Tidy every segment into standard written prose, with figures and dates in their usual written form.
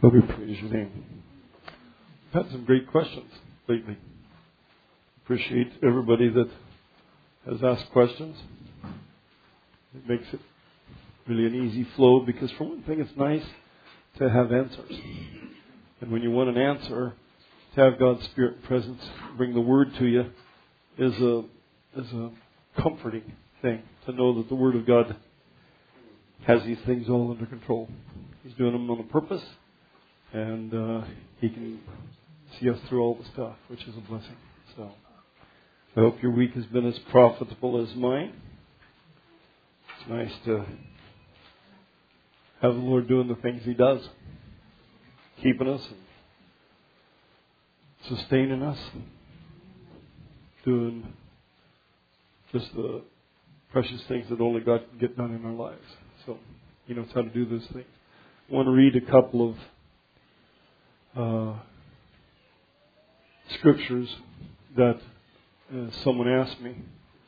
Lord, we praise your name. We've had some great questions lately. Appreciate everybody that has asked questions. It makes it really an easy flow because for one thing, it's nice to have answers. And when you want an answer, to have God's Spirit presence bring the Word to you is a comforting thing to know that the Word of God has these things all under control. He's doing them on a purpose, and He can see us through all the stuff, which is a blessing. So I hope your week has been as profitable as mine. It's nice to have the Lord doing the things He does, keeping us and sustaining us, doing just the precious things that only God can get done in our lives. So He knows how to do those things. I want to read a couple of scriptures that someone asked me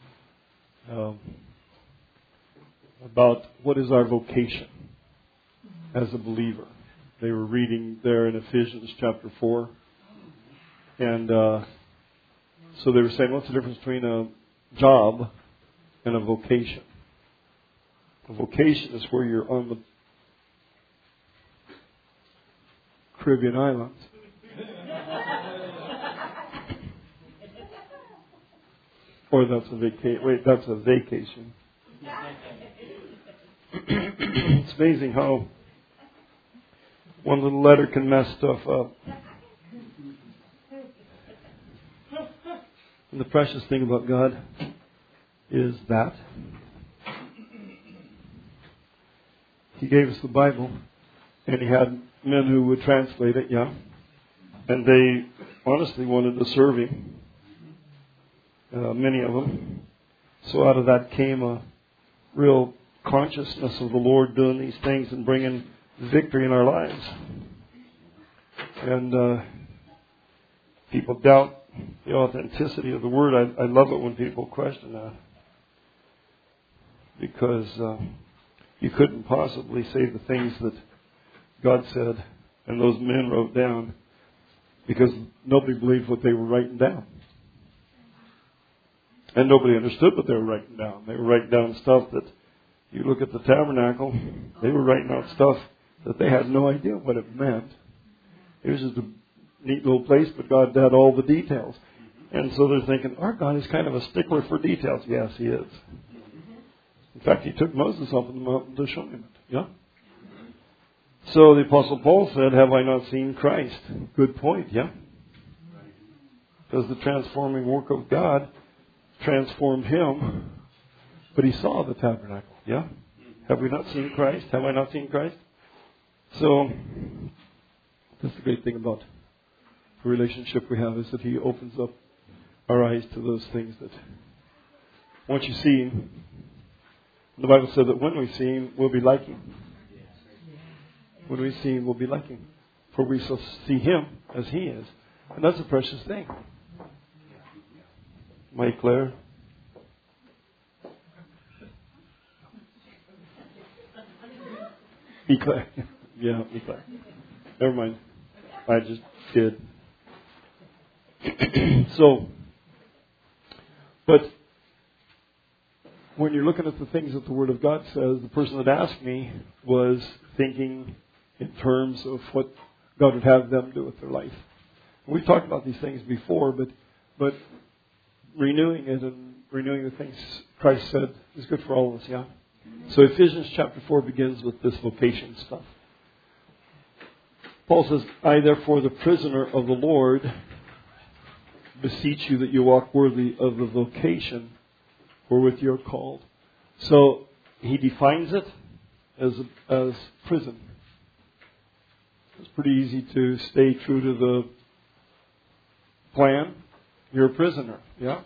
about what is our vocation as a believer. They were reading there in Ephesians chapter 4. And so they were saying, what's the difference between a job and a vocation? A vocation is where you're on the Caribbean islands. Or that's a that's a vacation. It's amazing how one little letter can mess stuff up. And the precious thing about God is that He gave us the Bible, and He had men who would translate it, and they honestly wanted to serve Him, many of them. So out of that came a real consciousness of the Lord doing these things and bringing victory in our lives. And people doubt the authenticity of the Word. I love it when people question that, because you couldn't possibly say the things that God said and those men wrote down, because nobody believed what they were writing down. And nobody understood what they were writing down. They were writing down stuff that, you look at the tabernacle, they were writing out stuff that they had no idea what it meant. It was just a neat little place, but God had all the details. And so they're thinking, our God is kind of a stickler for details. Yes, He is. In fact, He took Moses up on the mountain to show him it. Yeah? So the Apostle Paul said, have I not seen Christ? Good point, yeah? Because the transforming work of God transformed him, but he saw the tabernacle, yeah? Have we not seen Christ? Have I not seen Christ? So that's the great thing about the relationship we have, is that He opens up our eyes to those things that once you see Him, the Bible said that when we see Him, we'll be like Him. When we see Him, we'll be like Him. For we shall see Him as He is. And that's a precious thing. Mike Claire. Eclair. Yeah, Eclair. Never mind. I just did. But when you're looking at the things that the Word of God says, the person that asked me was thinking in terms of what God would have them do with their life. We've talked about these things before, but renewing it and renewing the things Christ said is good for all of us, yeah? So Ephesians chapter 4 begins with this vocation stuff. Paul says, I therefore, the prisoner of the Lord, beseech you that you walk worthy of the vocation wherewith you are called. So he defines it as prison. It's pretty easy to stay true to the plan. You're a prisoner, yeah?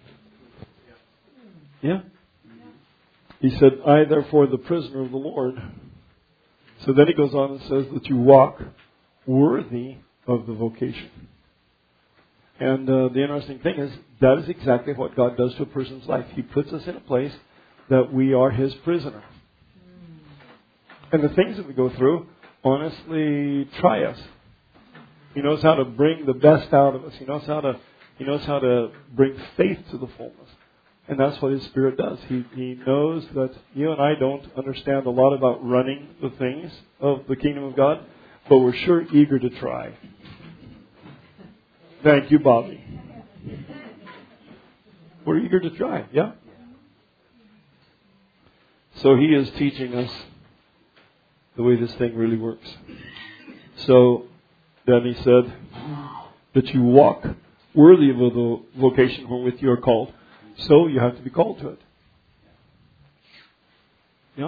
Yeah? He said, I therefore, the prisoner of the Lord. So then he goes on and says that you walk worthy of the vocation. And the interesting thing is, that is exactly what God does to a person's life. He puts us in a place that we are His prisoner. And the things that we go through honestly try us. He knows how to bring the best out of us. He knows how to bring faith to the fullness. And that's what His Spirit does. He knows that you and I don't understand a lot about running the things of the kingdom of God, but we're sure eager to try. Thank you, Bobby. We're eager to try, yeah? So He is teaching us the way this thing really works. So then He said that you walk worthy of the vocation wherewith you are called. So you have to be called to it. Yeah?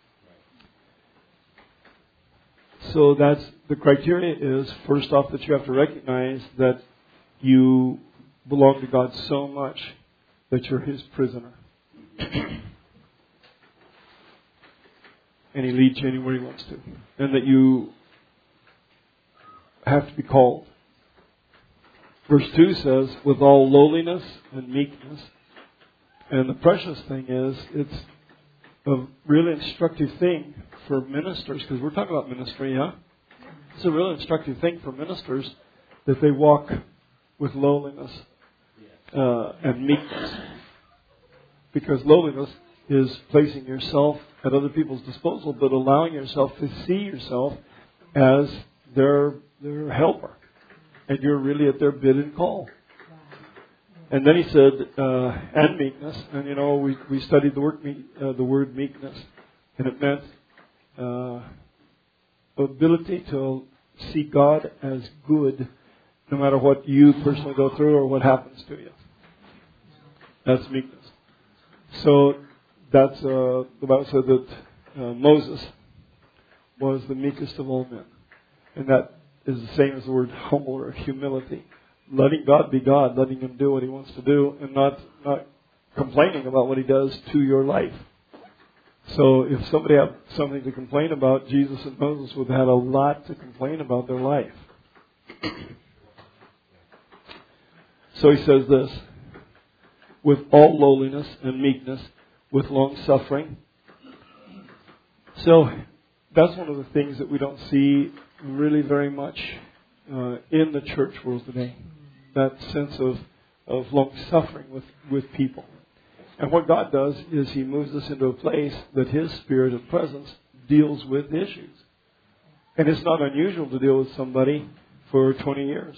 So that's the criteria is, first off, that you have to recognize that you belong to God so much that you're His prisoner. And He leads you anywhere He wants to. And that you have to be called. Verse 2 says, with all lowliness and meekness. And the precious thing is, it's a really instructive thing for ministers, because we're talking about ministry, yeah? It's a really instructive thing for ministers that they walk with lowliness and meekness. Because lowliness is placing yourself at other people's disposal, but allowing yourself to see yourself as their helper. And you're really at their bid and call. And then he said, and meekness. And you know, we studied the word meekness. And it meant ability to see God as good no matter what you personally go through or what happens to you. That's meekness. So that's the Bible said that Moses was the meekest of all men. And that is the same as the word humble or humility. Letting God be God, letting Him do what He wants to do, and not complaining about what He does to your life. So if somebody had something to complain about, Jesus and Moses would have had a lot to complain about their life. So he says this, with all lowliness and meekness, with long suffering. So that's one of the things that we don't see really very much in the church world today. That sense of long suffering with people. And what God does is He moves us into a place that His Spirit of presence deals with issues. And it's not unusual to deal with somebody for 20 years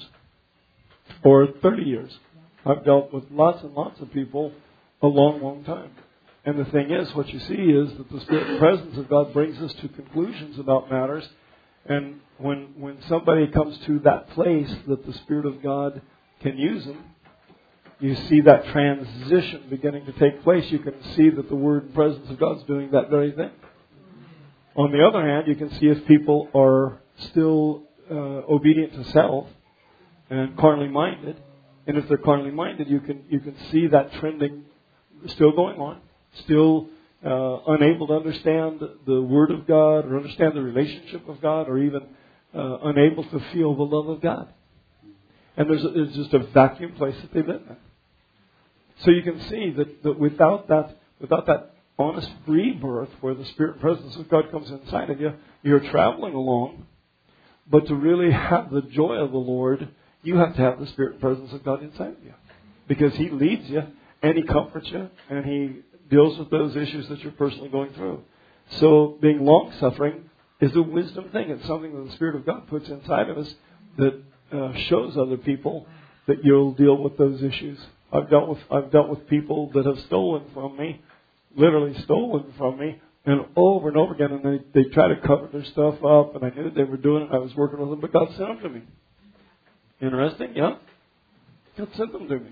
or 30 years. I've dealt with lots and lots of people a long, long time. And the thing is, what you see is that the Spirit and presence of God brings us to conclusions about matters. And when somebody comes to that place that the Spirit of God can use them, you see that transition beginning to take place. You can see that the Word and presence of God is doing that very thing. On the other hand, you can see if people are still obedient to self and carnally minded. And if they're carnally minded, you can see that trending still going on. Still unable to understand the Word of God or understand the relationship of God or even unable to feel the love of God. And there's just a vacuum place that they live in. So you can see that without that honest rebirth where the Spirit and presence of God comes inside of you, you're traveling along. But to really have the joy of the Lord, you have to have the Spirit and presence of God inside of you. Because He leads you and He comforts you and He deals with those issues that you're personally going through. So being long-suffering is a wisdom thing. It's something that the Spirit of God puts inside of us that shows other people that you'll deal with those issues. I've dealt with people that have stolen from me, literally stolen from me, and over again, and they try to cover their stuff up, and I knew they were doing it. I was working with them, but God sent them to me. Interesting, yeah? God sent them to me.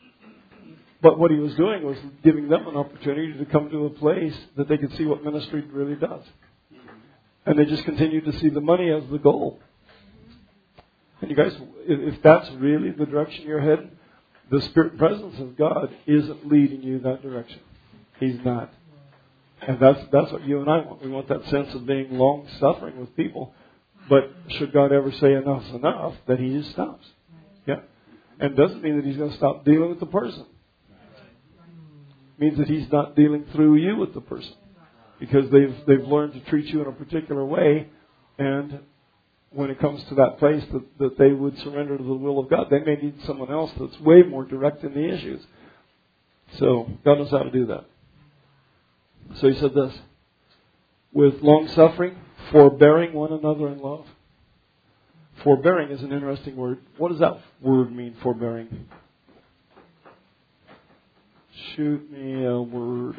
But what He was doing was giving them an opportunity to come to a place that they could see what ministry really does. And they just continued to see the money as the goal. And you guys, if that's really the direction you're heading, the Spirit and presence of God isn't leading you that direction. He's not. And that's what you and I want. We want that sense of being long-suffering with people. But should God ever say enough's enough, then He just stops. Yeah? And it doesn't mean that He's going to stop dealing with the person. It means that He's not dealing through you with the person. Because they've learned to treat you in a particular way. And when it comes to that place that they would surrender to the will of God, they may need someone else that's way more direct in the issues. So God knows how to do that. So he said this, with long suffering, forbearing one another in love. Forbearing is an interesting word. What does that word mean, forbearing? Shoot me a word.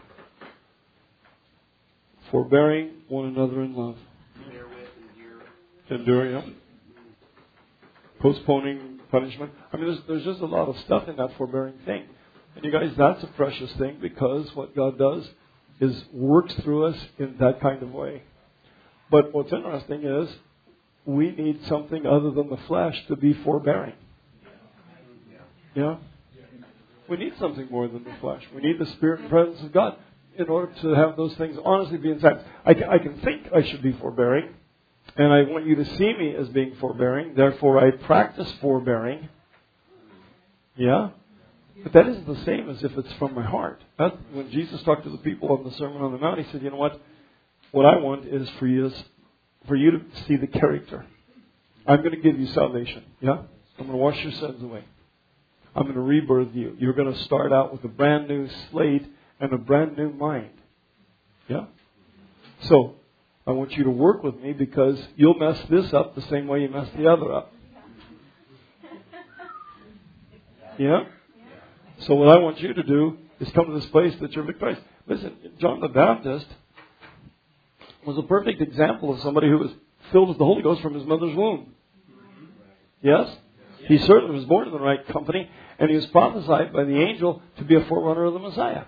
Forbearing one another in love. Bear with, Endure, yeah. Postponing punishment. I mean, there's just a lot of stuff in that forbearing thing. And you guys, that's a precious thing, because what God does is works through us in that kind of way. But what's interesting is we need something other than the flesh to be forbearing. Yeah? We need something more than the flesh. We need the Spirit and presence of God in order to have those things honestly be inside. I can think I should be forbearing, and I want you to see me as being forbearing. Therefore, I practice forbearing. Yeah? But that isn't the same as if it's from my heart. When Jesus talked to the people on the Sermon on the Mount, he said, you know what? What I want is for you to see the character. I'm going to give you salvation. Yeah? I'm going to wash your sins away. I'm going to rebirth you. You're going to start out with a brand new slate and a brand new mind. Yeah? So, I want you to work with me, because you'll mess this up the same way you messed the other up. Yeah? So what I want you to do is come to this place that you're victorious. Listen, John the Baptist was a perfect example of somebody who was filled with the Holy Ghost from his mother's womb. Yes? He certainly was born in the right company, and he was prophesied by the angel to be a forerunner of the Messiah.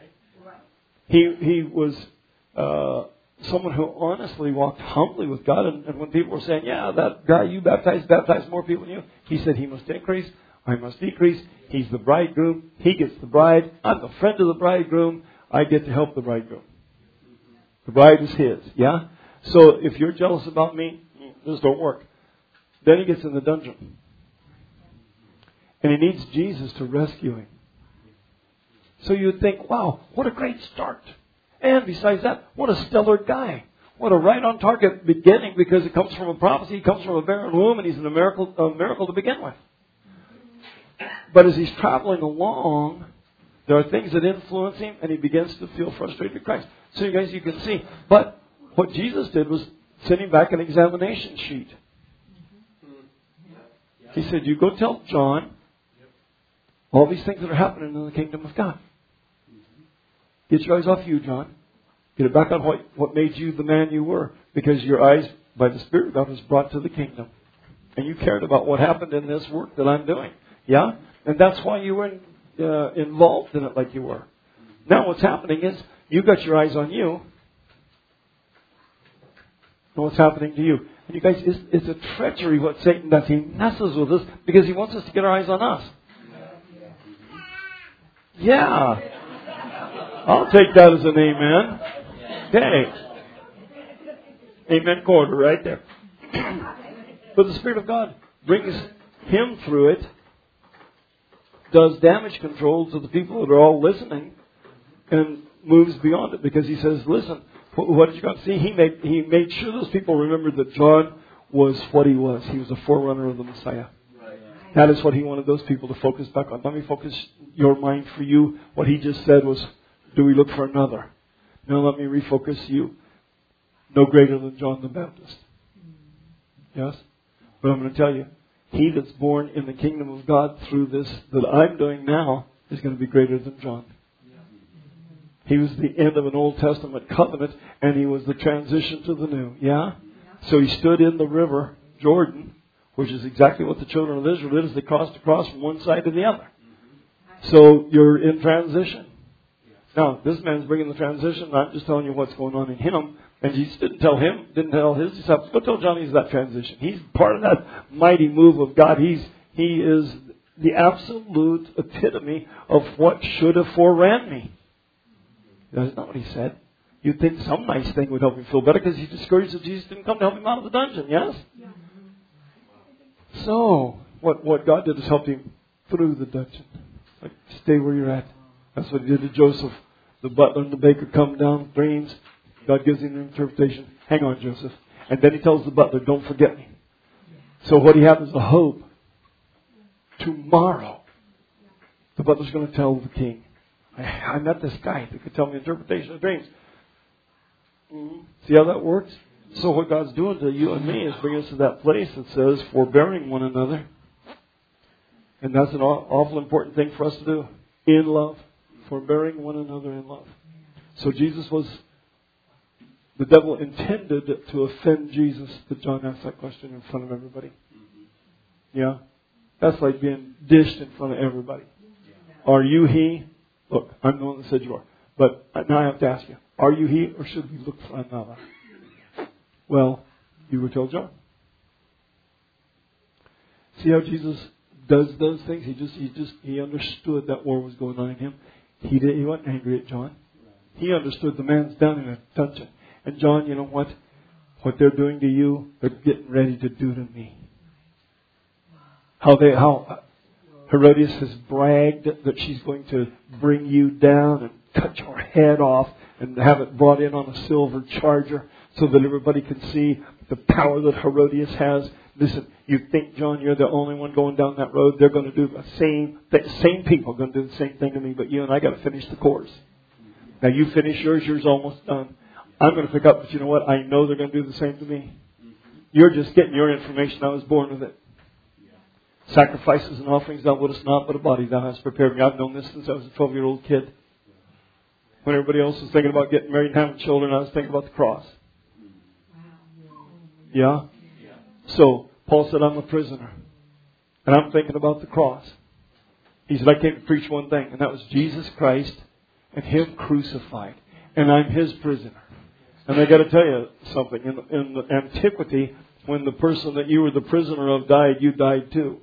He was someone who honestly walked humbly with God, and when people were saying, yeah, that guy you baptized more people than you, he said, he must increase, I must decrease. He's the bridegroom, he gets the bride, I'm the friend of the bridegroom, I get to help the bridegroom. The bride is his, yeah? So if you're jealous about me, this don't work. Then he gets in the dungeon. And he needs Jesus to rescue him. So you'd think, wow, what a great start. And besides that, what a stellar guy. What a right on target beginning, because it comes from a prophecy, it comes from a barren womb, and he's a miracle to begin with. But as he's traveling along, there are things that influence him, and he begins to feel frustrated with Christ. So you guys, you can see. But what Jesus did was send him back an examination sheet. He said, you go tell John all these things that are happening in the kingdom of God. Get your eyes off you, John. Get it back on what made you the man you were. Because your eyes, by the Spirit of God, was brought to the kingdom. And you cared about what happened in this work that I'm doing. Yeah? And that's why you were involved in it like you were. Now what's happening is, you got your eyes on you. And what's happening to you? And you guys, it's a treachery what Satan does. He messes with us because he wants us to get our eyes on us. Yeah. I'll take that as an amen. Okay. Amen quarter right there. But the Spirit of God brings him through it, does damage control to the people that are all listening, and moves beyond it, because he says, listen, what did you God see? He made sure those people remembered that John was what he was. He was a forerunner of the Messiah. That is what he wanted those people to focus back on. Let me focus your mind for you. What he just said was, do we look for another? No, let me refocus you. No greater than John the Baptist. Yes? But I'm going to tell you, he that's born in the kingdom of God through this that I'm doing now is going to be greater than John. He was the end of an Old Testament covenant, and he was the transition to the new. Yeah? So he stood in the river, Jordan, which is exactly what the children of Israel did as they crossed across from one side to the other. So you're in transition. Now, this man's bringing the transition. I'm just telling you what's going on in him. And Jesus didn't tell his disciples, go tell John he's that transition. He's part of that mighty move of God. He is the absolute epitome of what should have foreran me. That's not what he said. You'd think some nice thing would help him feel better, because he's discouraged that Jesus didn't come to help him out of the dungeon, yes? Yeah. So, what God did is help him through the dungeon. Like, stay where you're at. That's what he did to Joseph. The butler and the baker come down, dreams. God gives him an interpretation. Hang on, Joseph. And then he tells the butler, don't forget me. So what he had was the hope. Tomorrow, the butler's going to tell the king, I met this guy that could tell me interpretation of dreams. See how that works? So what God's doing to you and me is bringing us to that place that says, forbearing one another. And that's an awful important thing for us to do. In love. Forbearing one another in love. So the devil intended to offend Jesus, that John asked that question in front of everybody. Yeah? That's like being dished in front of everybody. Are you he? Look, I'm the one that said you are. But now I have to ask you, are you he, or should we look for another? Well, you were told John. See how Jesus does those things? He understood that war was going on in him. He wasn't angry at John. He understood the man's down in a dungeon. And John, you know what? What they're doing to you, they're getting ready to do to me. How Herodias has bragged that she's going to bring you down and cut your head off and have it brought in on a silver charger so that everybody can see the power that Herodias has. Listen, you think, John, you're the only one going down that road? They're going to do the same people are going to do the same thing to me, but you and I got to finish the course. Now you finish yours almost done. I'm going to pick up, but you know what? I know they're going to do the same to me. You're just getting your information. I was born with it. Sacrifices and offerings thou wouldest not, but a body thou hast prepared me. I've known this since I was a 12-year-old kid. When everybody else was thinking about getting married and having children, I was thinking about the cross. Yeah? So, Paul said, I'm a prisoner. And I'm thinking about the cross. He said, I came to preach one thing, and that was Jesus Christ and Him crucified. And I'm His prisoner. And I got to tell you something. In the antiquity, when the person that you were the prisoner of died, you died too.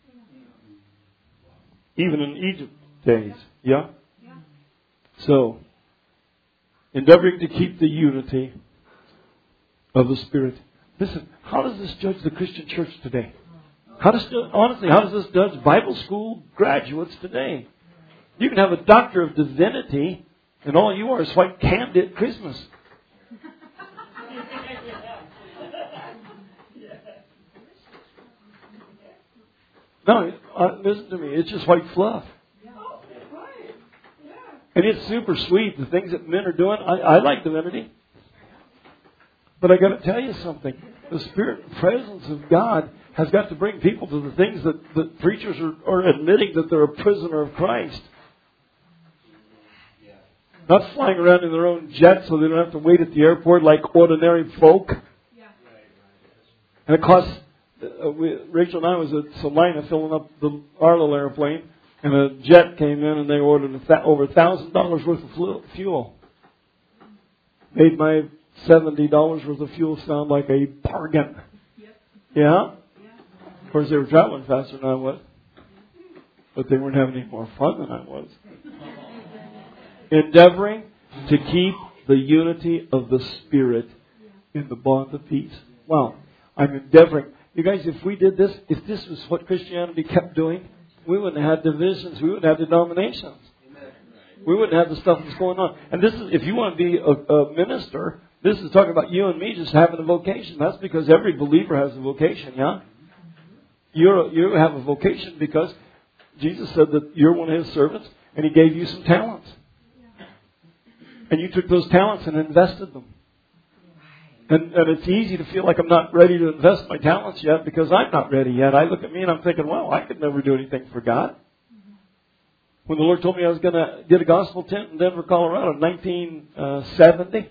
Even in Egypt days. Yeah? So, endeavoring to keep the unity of the Spirit. Listen, how does this judge the Christian church today? Honestly, how does this judge Bible school graduates today? You can have a doctor of divinity, and all you are is white candy at Christmas. No, listen to me. It's just white fluff. And it's super sweet, the things that men are doing. I like divinity. But I got to tell you something. The Spirit and presence of God has got to bring people to the things that preachers are admitting that they're a prisoner of Christ. Not flying around in their own jet so they don't have to wait at the airport like ordinary folk. And it costs... Rachel and I was at Salina filling up the Arlo airplane, and a jet came in and they ordered over $1,000 worth of fuel. Made my $70 worth of fuel sound like a bargain. Yeah? Of course, they were traveling faster than I was, but they weren't having any more fun than I was. Endeavoring to keep the unity of the Spirit in the bond of peace. Wow. I'm endeavoring. You guys, if we did this, if this was what Christianity kept doing, we wouldn't have had divisions. We wouldn't have denominations. We wouldn't have the stuff that's going on. And this is, if you want to be a minister, this is talking about you and me just having a vocation. That's because every believer has a vocation, yeah? You have a vocation because Jesus said that you're one of His servants and He gave you some talents. And you took those talents and invested them. And it's easy to feel like I'm not ready to invest my talents yet because I'm not ready yet. I look at me and I'm thinking, well, I could never do anything for God. When the Lord told me I was going to get a gospel tent in Denver, Colorado in 1970,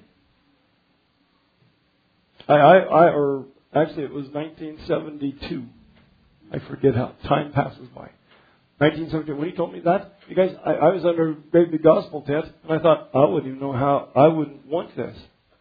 or actually it was 1972. I forget how time passes by. 1972. When He told me that, you guys, I was under a great big gospel tent, and I thought, I wouldn't even know how, I wouldn't want this.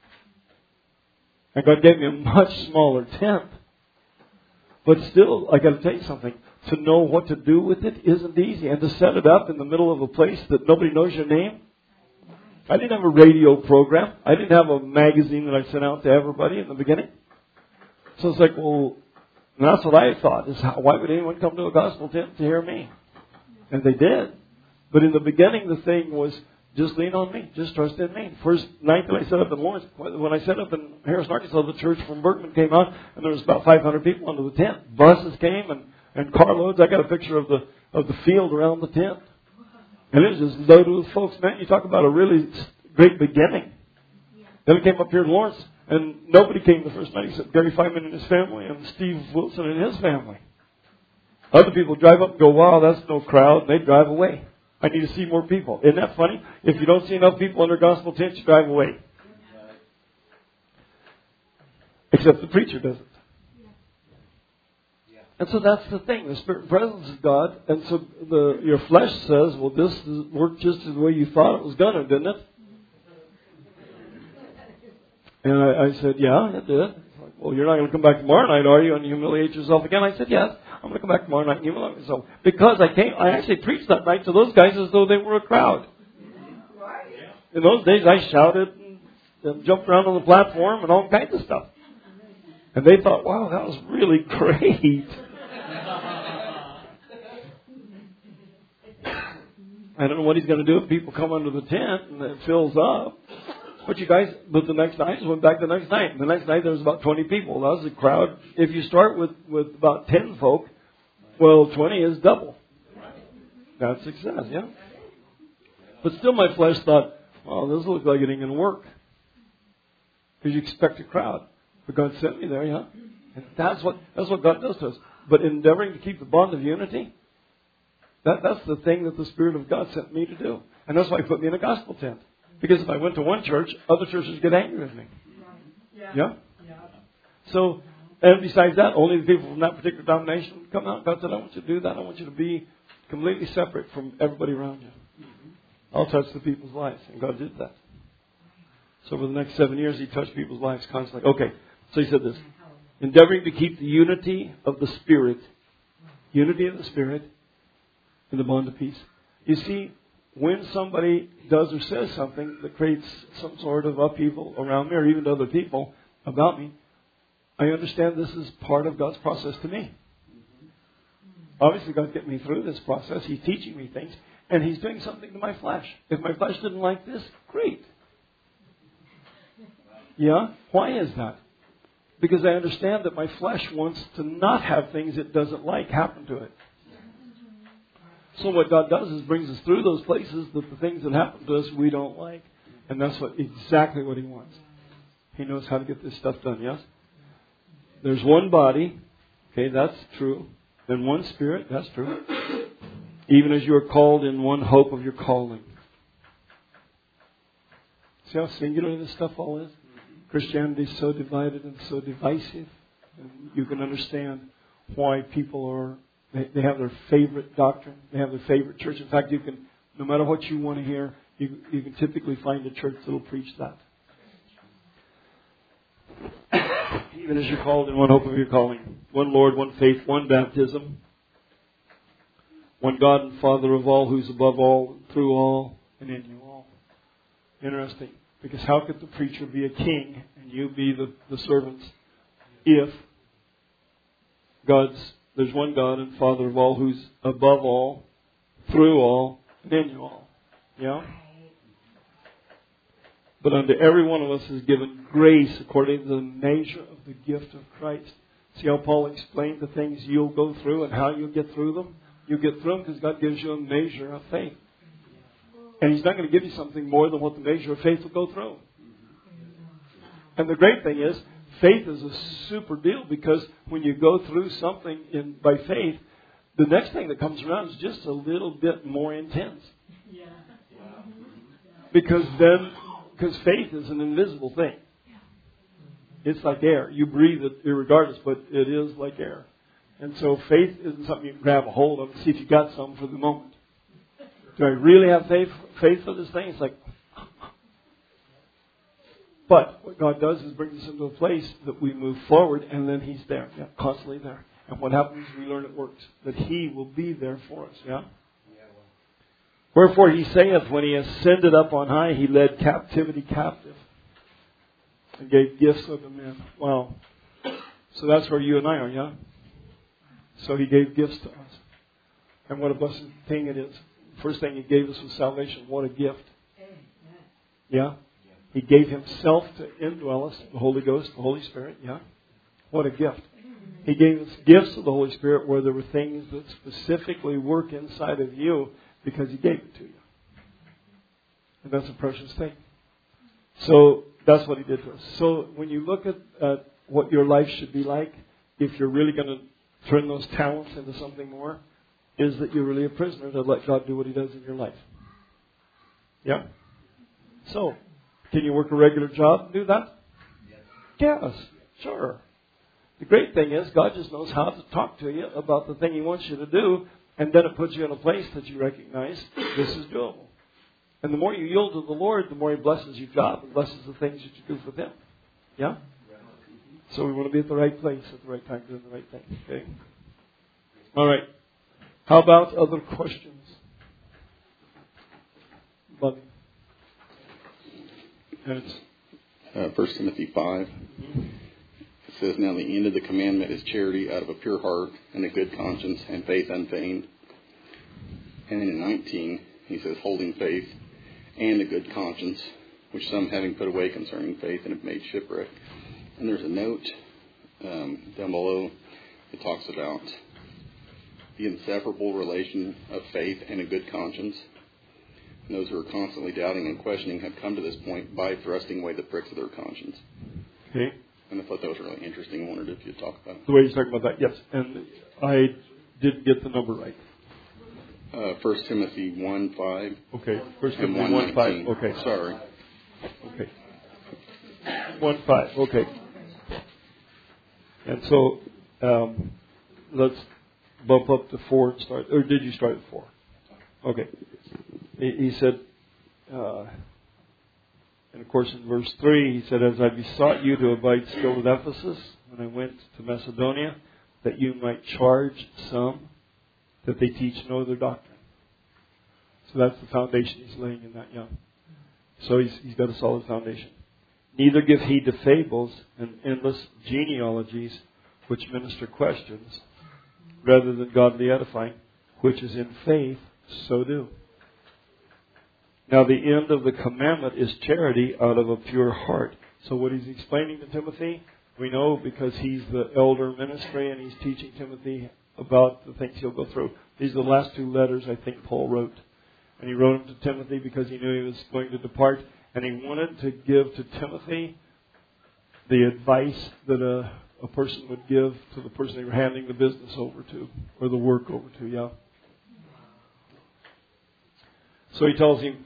And God gave me a much smaller tent. But still, I got to tell you something. To know what to do with it isn't easy. And to set it up in the middle of a place that nobody knows your name. I didn't have a radio program. I didn't have a magazine that I sent out to everybody in the beginning. So it's like, well, and that's what I thought. Is why would anyone come to a gospel tent to hear me? And they did. But in the beginning, the thing was Just lean on me. Just trust in me. First night that I set up in Lawrence, when I set up in Harrison, Arkansas, the church from Berkman came out, and there was about 500 people under the tent. Buses came and carloads. I got a picture of the field around the tent. And it was just loaded with folks. Man, you talk about a really great beginning. Then it came up here in Lawrence, and nobody came the first night except Gary Feynman and his family and Steve Wilson and his family. Other people drive up and go, wow, that's no crowd, and they drive away. I need to see more people. Isn't that funny? If you don't see enough people under gospel tents, you drive away. Except the preacher doesn't. And so that's the thing. The Spirit and presence is God. And so your flesh says, well, this worked just the way you thought it was going to, didn't it? And I said, yeah, it did. Like, well, you're not going to come back tomorrow night, are you, and humiliate yourself again? I said, yes. I'm going to come back tomorrow night and humiliate myself. Because I actually preached that night to those guys as though they were a crowd. In those days, I shouted and jumped around on the platform and all kinds of stuff. And they thought, wow, that was really great. I don't know what he's going to do if people come under the tent and it fills up. But the next night, I just went back the next night. And the next night there was about 20 people. That was a crowd. If you start with about 10 folk, well, 20 is double. That's success, yeah. But still my flesh thought, oh, this looks like it ain't going to work. Because you expect a crowd. But God sent me there, yeah. And that's what God does to us. But endeavoring to keep the bond of unity, that's the thing that the Spirit of God sent me to do. And that's why He put me in a gospel tent. Because if I went to one church, other churches get angry with me. Yeah? So, and besides that, only the people from that particular denomination come out. God said, I want you to do that. I want you to be completely separate from everybody around you. I'll touch the people's lives. And God did that. So for the next 7 years, He touched people's lives constantly. Okay, so He said this. Endeavoring to keep the unity of the Spirit in the bond of peace. You see, when somebody does or says something that creates some sort of upheaval around me or even to other people about me, I understand this is part of God's process to me. Obviously, God's getting me through this process. He's teaching me things. And He's doing something to my flesh. If my flesh didn't like this, great. Yeah? Why is that? Because I understand that my flesh wants to not have things it doesn't like happen to it. So what God does is brings us through those places that the things that happen to us we don't like. And that's exactly what He wants. He knows how to get this stuff done, yes? There's one body. Okay, that's true. Then one Spirit. That's true. Even as you are called in one hope of your calling. See how singular this stuff all is? Christianity is so divided and so divisive. And you can understand why people they have their favorite doctrine. They have their favorite church. In fact, you can, no matter what you want to hear, you can typically find a church that will preach that. Even as you're called in one hope of your calling. One Lord, one faith, one baptism. One God and Father of all, who's above all, through all, and in you all. Interesting. Because how could the preacher be a king and you be the servants if there's one God and Father of all who's above all, through all, and in you all. Yeah? But unto every one of us is given grace according to the measure of the gift of Christ. See how Paul explained the things you'll go through and how you'll get through them? You get through them because God gives you a measure of faith. And He's not going to give you something more than what the measure of faith will go through. And the great thing is, faith is a super deal because when you go through something by faith, the next thing that comes around is just a little bit more intense. Because faith is an invisible thing. It's like air. You breathe it irregardless, but it is like air. And so faith isn't something you can grab a hold of and see if you got some for the moment. Do I really have faith for this thing? It's like... But what God does is brings us into a place that we move forward and then He's there. Yeah, constantly there. And what happens, we learn it works. That He will be there for us. Yeah? Wherefore He saith, when He ascended up on high, He led captivity captive. And gave gifts unto men. Wow. So that's where you and I are, yeah? So He gave gifts to us. And what a blessed thing it is. First thing He gave us was salvation. What a gift. Yeah? He gave Himself to indwell us, the Holy Ghost, the Holy Spirit. Yeah? What a gift. He gave us gifts of the Holy Spirit where there were things that specifically work inside of you because He gave it to you. And that's a precious thing. So that's what He did to us. So when you look at what your life should be like, if you're really going to turn those talents into something more, is that you're really a prisoner to let God do what He does in your life. Yeah? So, can you work a regular job and do that? Yes, sure. The great thing is God just knows how to talk to you about the thing He wants you to do, and then it puts you in a place that you recognize this is doable. And the more you yield to the Lord, the more He blesses your job and blesses the things that you do for them. Yeah? So we want to be at the right place at the right time, doing the right thing. Okay? All right. How about other questions? Buddy. And it's 1 Timothy 5. It says, "Now the end of the commandment is charity out of a pure heart and a good conscience and faith unfeigned." And then in 19, he says, "Holding faith and a good conscience, which some having put away concerning faith and have made shipwreck." And there's a note down below that talks about the inseparable relation of faith and a good conscience. And those who are constantly doubting and questioning have come to this point by thrusting away the pricks of their conscience. Okay. And I thought that was really interesting. I wondered if you'd talk about it. The way you're talking about that, yes. And I didn't get the number right. 1 Timothy 1:5. Okay. 1 and Timothy 1:5. Okay. Sorry. Okay. 1:5. Okay. And so let's bump up to 4 and start. Or did you start at 4? Okay. He said, and of course in verse 3, he said, "As I besought you to abide still with Ephesus when I went to Macedonia, that you might charge some that they teach no other doctrine." So that's the foundation he's laying in that young. So he's got a solid foundation. "Neither give heed to fables and endless genealogies which minister questions, rather than godly edifying, which is in faith, so do. Now the end of the commandment is charity out of a pure heart." So what he's explaining to Timothy, we know because he's the elder ministry and he's teaching Timothy about the things he'll go through. These are the last 2 letters I think Paul wrote. And he wrote them to Timothy because he knew he was going to depart. And he wanted to give to Timothy the advice that a person would give to the person they were handing the business over to, or the work over to, yeah. So he tells him,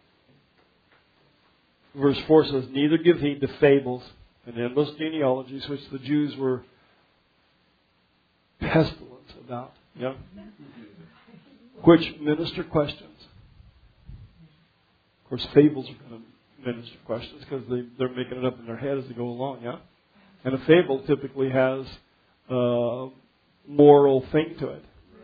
verse 4 says, "Neither give heed to fables and endless genealogies," which the Jews were pestilent about, yeah, which minister questions. Of course, fables are going to minister questions because they're making it up in their head as they go along, yeah? And a fable typically has a moral thing to it.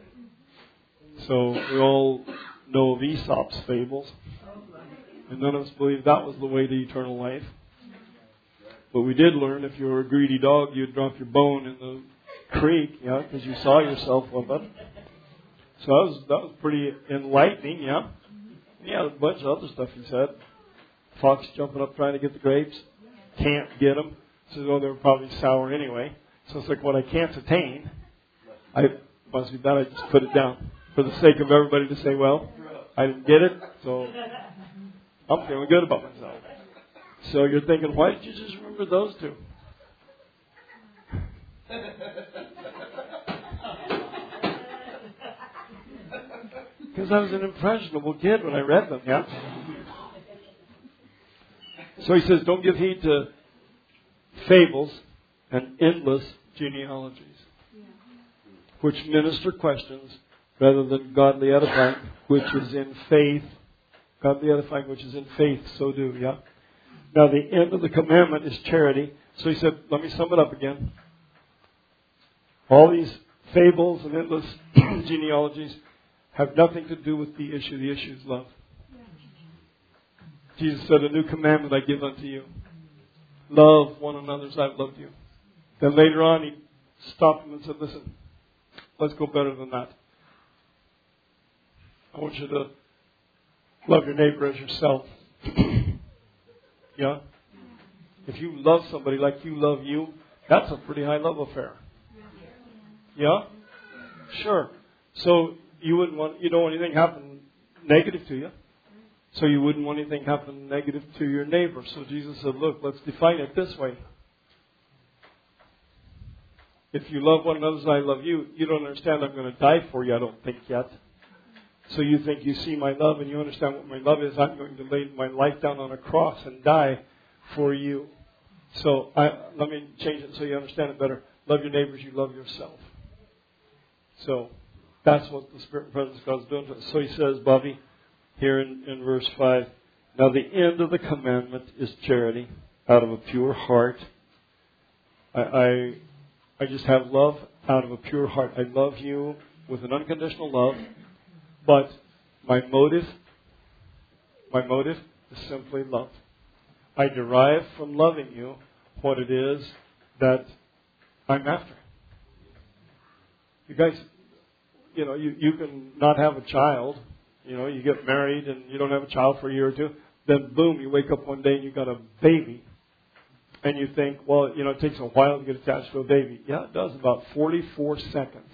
So we all know of Aesop's fables. And none of us believed that was the way to eternal life. But we did learn if you were a greedy dog, you'd drop your bone in the creek, yeah, because you saw yourself with it. So that was pretty enlightening, yeah. Yeah, a bunch of other stuff he said. Fox jumping up trying to get the grapes. Can't get them. So they were probably sour anyway. So it's like what I can't attain, I must be bad. I just put it down for the sake of everybody to say, well, I didn't get it, so I'm feeling good about myself. So you're thinking, why did you just remember those 2? Because I was an impressionable kid when I read them, yeah? So he says, don't give heed to fables and endless genealogies, which minister questions rather than godly edifying, which is in faith. Godly edifying, which is in faith, so do, yeah? Now the end of the commandment is charity. So he said, let me sum it up again. All these fables and endless genealogies have nothing to do with the issue. The issue is love. Jesus said, a new commandment I give unto you. Love one another as I've loved you. Then later on he stopped him and said, listen, let's go better than that. I want you to love your neighbor as yourself. Yeah? If you love somebody like you love you, that's a pretty high love affair. Yeah? Sure. So you don't want anything happen negative to you. So you wouldn't want anything happen negative to your neighbor. So Jesus said, look, let's define it this way. If you love one another as I love you, you don't understand I'm going to die for you, I don't think yet. So you think you see my love and you understand what my love is. I'm going to lay my life down on a cross and die for you. So let me change it so you understand it better. Love your neighbors, you love yourself. So that's what the Spirit and presence of God is doing to us. So he says, Bobby, here in verse 5, now the end of the commandment is charity out of a pure heart. I just have love out of a pure heart. I love you with an unconditional love, but my motive is simply love. I derive from loving you what it is that I'm after. You guys, you can not have a child. You get married and you don't have a child for a year or two. Then boom, you wake up one day and you've got a baby. And you think, well, it takes a while to get attached to a baby. Yeah, it does, about 44 seconds.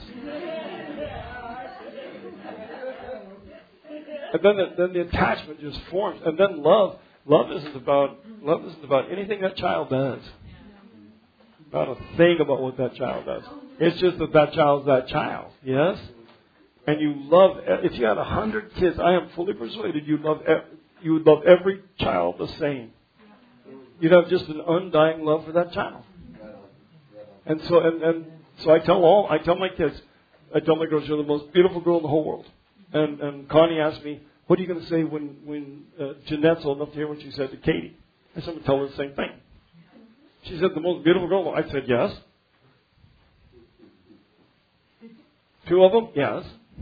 And then the attachment just forms. And then love isn't about anything that child does. Not a thing about what that child does. It's just that child's that child. Yes? And you love, if you had 100 kids, I am fully persuaded you would love every child the same. You'd have just an undying love for that child. And so I tell my kids, I tell my girls, you're the most beautiful girl in the whole world. And Connie asked me, what are you going to say when Jeanette's old enough to hear what she said to Katie? I said, I'm going to tell her the same thing. She said, the most beautiful girl. I said, yes. 2 of them? Yes.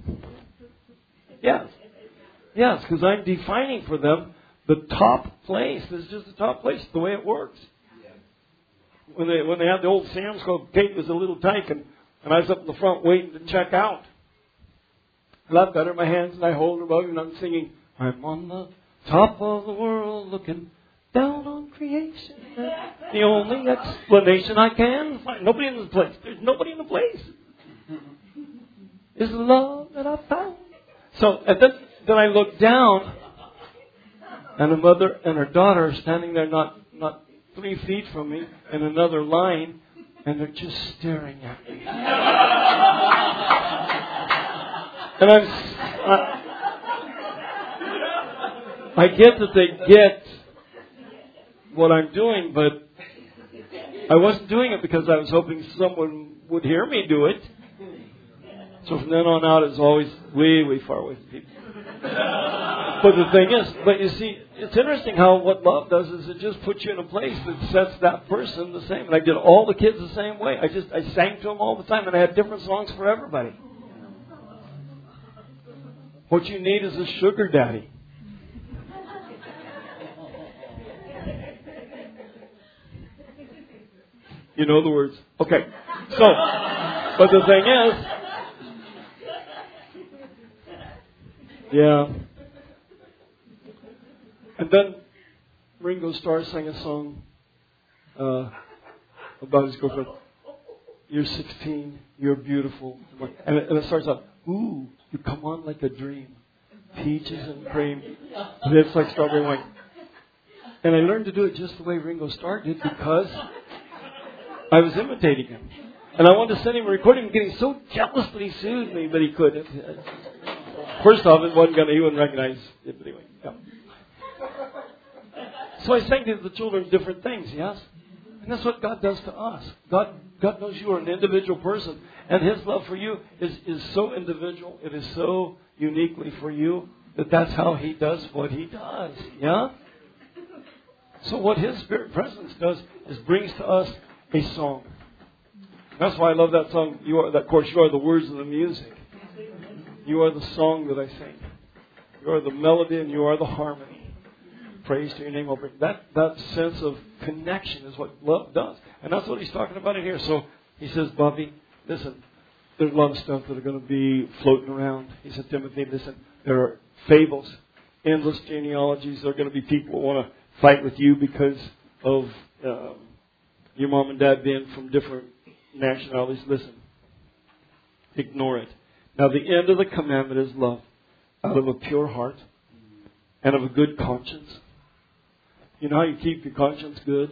Yes. Yes, because I'm defining for them the top place. This is just the top place, the way it works. When they had the old Sam's Club, Kate was a little tyke, and I was up in the front waiting to check out. And I've got her in my hands, and I hold her above, and I'm singing, I'm on the top of the world looking down on creation. The only explanation I can find. Nobody in the place. There's nobody in the place. Is the love that I found. So, and then I look down, and a mother and her daughter are standing there not 3 feet from me in another line, and they're just staring at me. And I get that they get what I'm doing, but I wasn't doing it because I was hoping someone would hear me do it. So from then on out, it's always way, way far away from people. But the thing is, you see, it's interesting how what love does is it just puts you in a place that sets that person the same. And I did all the kids the same way. I sang to them all the time, and I had different songs for everybody. What you need is a sugar daddy. You know the words. Okay. So, but the thing is, yeah. And then Ringo Starr sang a song about his girlfriend. You're 16, you're beautiful. And it starts out, ooh, you come on like a dream. Peaches and cream. Lips like strawberry wine. And I learned to do it just the way Ringo Starr did because I was imitating him. And I wanted to send him a recording, getting so jealous that he sued me, but he couldn't. First off, he wouldn't recognize it, but anyway. Yeah. So I sang to the children different things, yes? And that's what God does to us. God knows you are an individual person, and His love for you is so individual, it is so uniquely for you, that's how He does what He does, yeah? So what His Spirit presence does is brings to us a song. That's why I love that song, you are the words and the music. You are the song that I sing. You are the melody and you are the harmony. Praise to your name. I'll bring that sense of connection is what love does. And that's what he's talking about in here. So he says, Bobby, listen, there's a lot of stuff that are going to be floating around. He said, Timothy, listen, there are fables, endless genealogies. There are going to be people who want to fight with you because of your mom and dad being from different nationalities. Listen. Ignore it. Now the end of the commandment is love. Out of a pure heart and of a good conscience. You know how you keep your conscience good?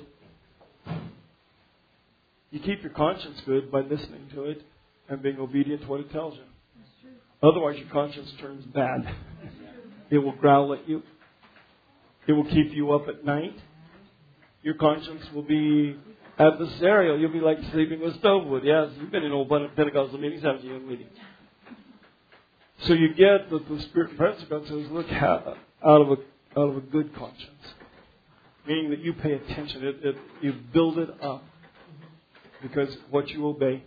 You keep your conscience good by listening to it and being obedient to what it tells you. Otherwise your conscience turns bad. It will growl at you. It will keep you up at night. Your conscience will be adversarial. You'll be like sleeping with stovewood. Yes, you've been in old Pentecostal meetings, haven't you, in meetings? So you get that the Spirit and presence of God says, look, out of a good conscience. Meaning that you pay attention. You build it up. Because what you obey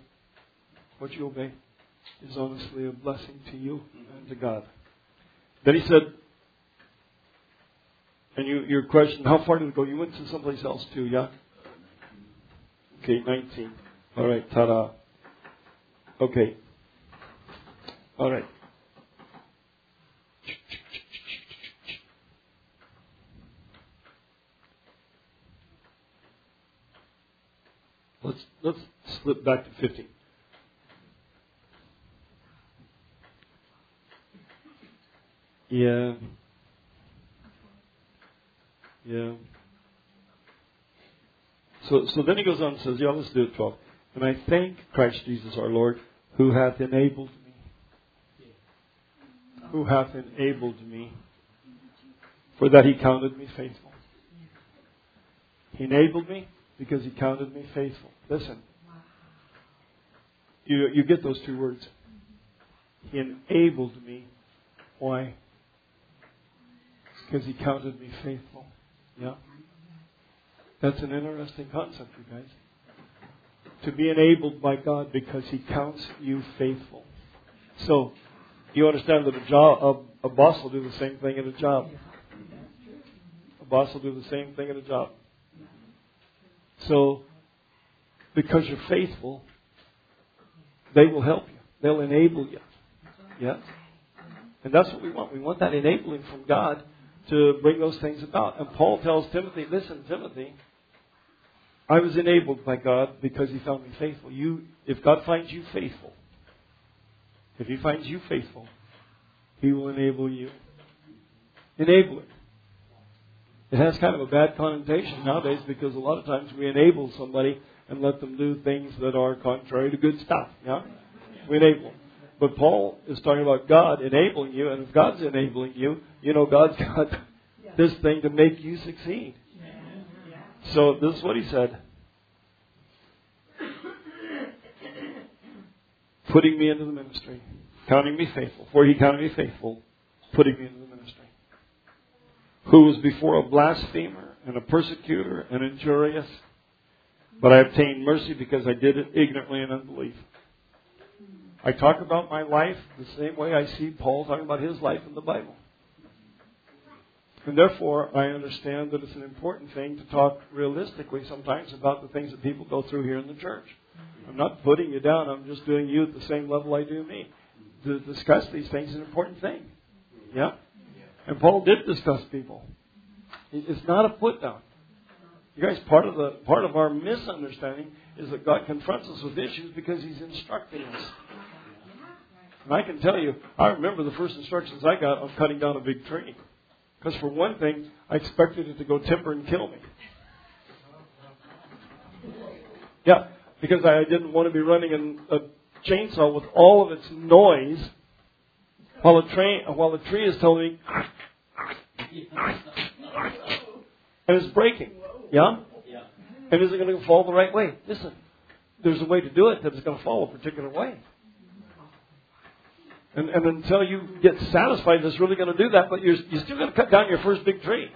is honestly a blessing to you and to God. Then he said, and your question, how far did it go? You went to someplace else too, yeah? Okay, 19. All right, ta-da. Okay. All right. Let's slip back to 50. Yeah. So then he goes on and says, let's do it 12. And I thank Christ Jesus our Lord, who hath enabled me. Who hath enabled me, for that he counted me faithful. He enabled me because he counted me faithful. Listen. You get those two words. He enabled me. Why? Because he counted me faithful. Yeah? That's an interesting concept, you guys. To be enabled by God because he counts you faithful. So, you understand that a boss will do the same thing at a job. A boss will do the same thing at a job. So, because you're faithful, they will help you. They'll enable you. Yeah? And that's what we want. We want that enabling from God to bring those things about. And Paul tells Timothy, listen, Timothy, I was enabled by God because he found me faithful. If God finds you faithful, if he finds you faithful, he will enable you. Enable it. It has kind of a bad connotation nowadays because a lot of times we enable somebody and let them do things that are contrary to good stuff. Yeah? We enable them. But Paul is talking about God enabling you, and if God's enabling you, you know God's got this thing to make you succeed. So this is what he said. Putting me into the ministry. Counting me faithful. For he counted me faithful. Putting me into the ministry. Who was before a blasphemer and a persecutor and injurious. But I obtained mercy because I did it ignorantly in unbelief. I talk about my life the same way I see Paul talking about his life in the Bible. And therefore, I understand that it's an important thing to talk realistically sometimes about the things that people go through here in the church. I'm not putting you down. I'm just doing you at the same level I do me. To discuss these things is an important thing. Yeah? And Paul did discuss people. It's not a put down. You guys, part of our misunderstanding is that God confronts us with issues because he's instructing us. And I can tell you, I remember the first instructions I got on cutting down a big tree. Because for one thing, I expected it to go timber and kill me. Yeah, because I didn't want to be running a chainsaw with all of its noise while the tree is telling me and it's breaking. Yeah? And is it going to fall the right way? Listen, there's a way to do it that it's going to fall a particular way. And until you get satisfied that it's really going to do that, but you're still going to cut down your first big tree.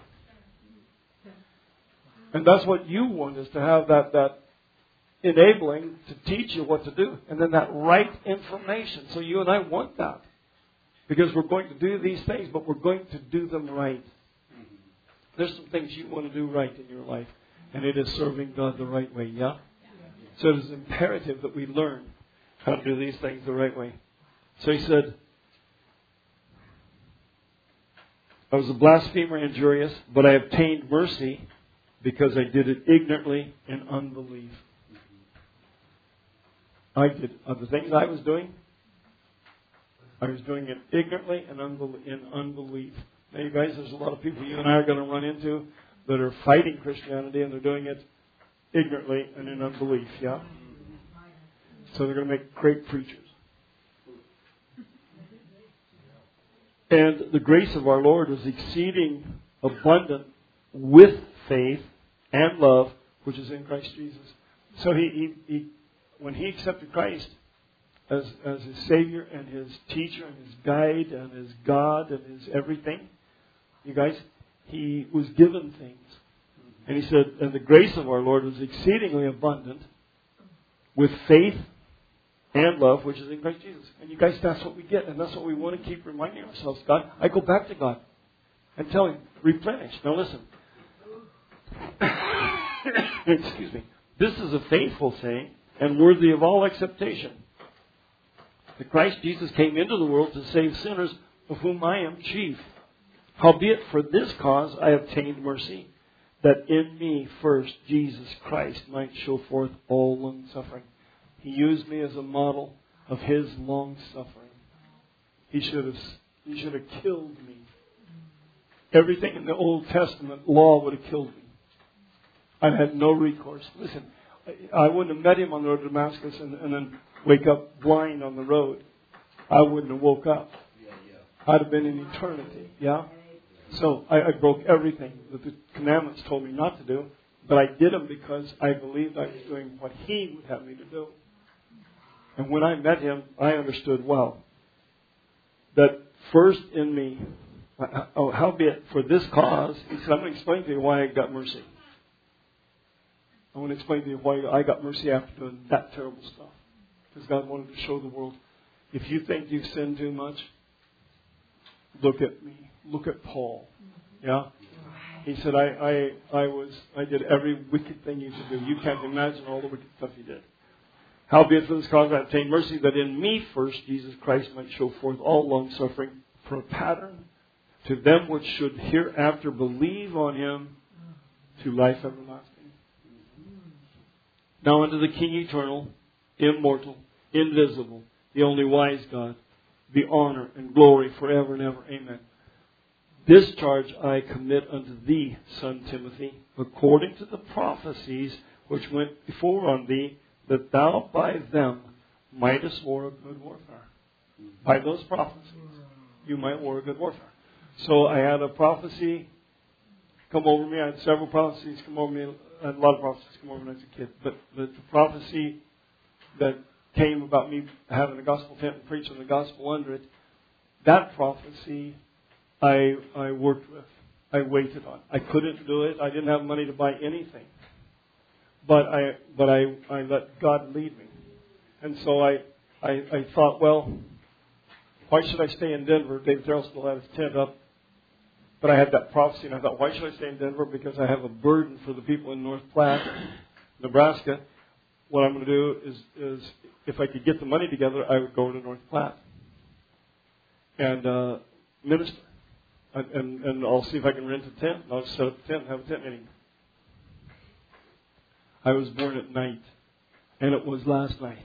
And that's what you want, is to have that enabling to teach you what to do. And then that right information. So you and I want that. Because we're going to do these things, but we're going to do them right. There's some things you want to do right in your life. And it is serving God the right way, yeah? So it is imperative that we learn how to do these things the right way. So he said, I was a blasphemer and injurious, but I obtained mercy because I did it ignorantly in unbelief. I did the things I was doing it ignorantly and in unbelief. Now, you guys, there's a lot of people you and I are going to run into that are fighting Christianity, and they're doing it ignorantly and in unbelief, yeah? So they're going to make great preachers. And the grace of our Lord was exceeding abundant with faith and love, which is in Christ Jesus. So he when he accepted Christ as his Savior and his teacher and his guide and his God and his everything, you guys, he was given things. And he said, and the grace of our Lord was exceedingly abundant with faith and love, which is in Christ Jesus. And you guys, that's what we get. And that's what we want to keep reminding ourselves. God, I go back to God and tell Him, replenish. Now listen. Excuse me. This is a faithful saying and worthy of all acceptation. That Christ Jesus came into the world to save sinners, of whom I am chief. Howbeit for this cause I obtained mercy, that in me first Jesus Christ might show forth all long suffering. He used me as a model of His long suffering. He should have killed me. Everything in the Old Testament law would have killed me. I had no recourse. Listen, I wouldn't have met Him on the road to Damascus and then wake up blind on the road. I wouldn't have woke up. I'd have been in eternity. Yeah? So I broke everything that the commandments told me not to do, but I did them because I believed I was doing what He would have me to do. And when I met Him, I understood well that first in me, howbeit for this cause, He said, I'm going to explain to you why I got mercy. I want to explain to you why I got mercy after doing that terrible stuff. Because God wanted to show the world, if you think you've sinned too much, look at me. Look at Paul. Yeah? He said, I did every wicked thing you could do. You can't imagine all the wicked stuff you did. Howbeit for this cause I obtained mercy, that in me first Jesus Christ might show forth all long suffering for a pattern to them which should hereafter believe on Him to life everlasting. Now unto the King eternal, immortal, invisible, the only wise God, be honor and glory forever and ever. Amen. This charge I commit unto thee, son Timothy, according to the prophecies which went before on thee, that thou by them mightest war a good warfare. By those prophecies, you might war a good warfare. So I had a prophecy come over me. I had several prophecies come over me. I had a lot of prophecies come over me when I was a kid. But the prophecy that came about me having a gospel tent and preaching the gospel under it, that prophecy I worked with. I waited on. I couldn't do it. I didn't have money to buy anything. But I let God lead me. And so I thought, well, why should I stay in Denver? Dave Terrell still had his tent up. But I had that prophecy, and I thought, why should I stay in Denver? Because I have a burden for the people in North Platte, Nebraska. What I'm going to do is if I could get the money together, I would go to North Platte and minister. And I'll see if I can rent a tent. I'll set up a tent and have a tent meeting. I was born at night, and it was last night.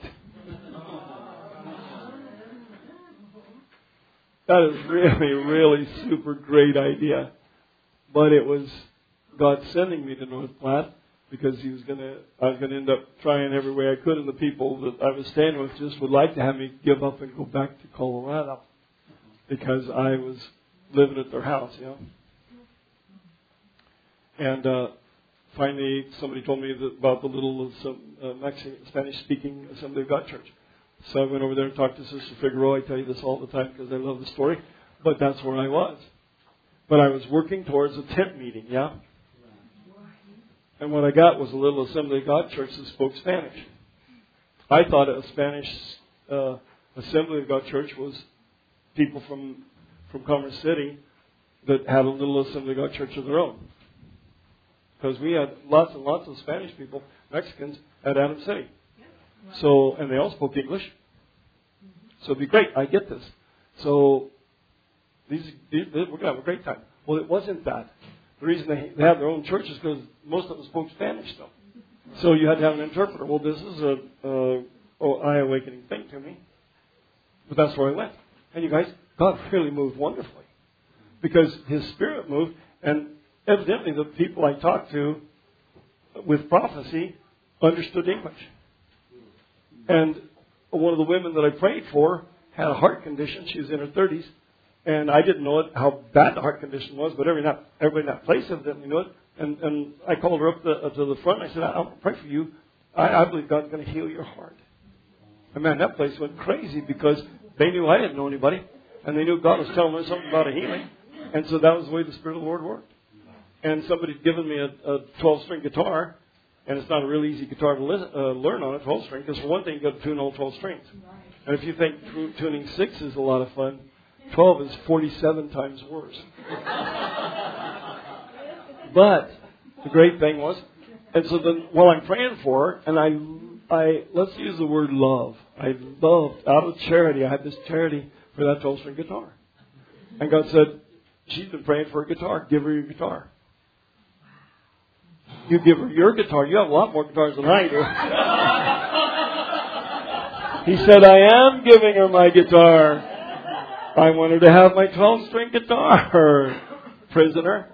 That is really, really super great idea. But it was God sending me to North Platte because I was going to end up trying every way I could, and the people that I was staying with just would like to have me give up and go back to Colorado because I was living at their house, you know. And finally, somebody told me about the little Mexican, Spanish-speaking Assembly of God church. So I went over there and talked to Sister Figueroa. I tell you this all the time because I love the story. But that's where I was. But I was working towards a tent meeting, yeah? And what I got was a little Assembly of God church that spoke Spanish. I thought a Spanish Assembly of God church was people from Commerce City that had a little Assembly of God church of their own. Because we had lots and lots of Spanish people, Mexicans, at Adams City. So, and they all spoke English. So it'd be great. I get this. So we're going to have a great time. Well, it wasn't that. The reason they had their own church is because most of them spoke Spanish, though. So you had to have an interpreter. Well, this is an eye-awakening thing to me. But that's where I went. And you guys, God really moved wonderfully. Because His Spirit moved, and evidently the people I talked to with prophecy understood English. And one of the women that I prayed for had a heart condition. She was in her 30s. And I didn't know how bad the heart condition was, but everybody in that place evidently knew it. And I called her up to the front. And I said, I want to pray for you. I believe God's going to heal your heart. And man, that place went crazy because they knew I didn't know anybody. And they knew God was telling them something about a healing. And so that was the way the Spirit of the Lord worked. And somebody had given me a 12-string guitar. And it's not a real easy guitar to learn on a 12-string. Because for one thing, you've got to tune all 12 strings. And if you think tuning 6 is a lot of fun, 12 is 47 times worse. But the great thing was, and so then while I'm praying for her, and I let's use the word love. I loved, out of charity, I had this charity for that 12-string guitar. And God said, she's been praying for a guitar. Give her your guitar. You give her your guitar. You have a lot more guitars than I do. He said, I am giving her my guitar. I want her to have my 12-string guitar, prisoner.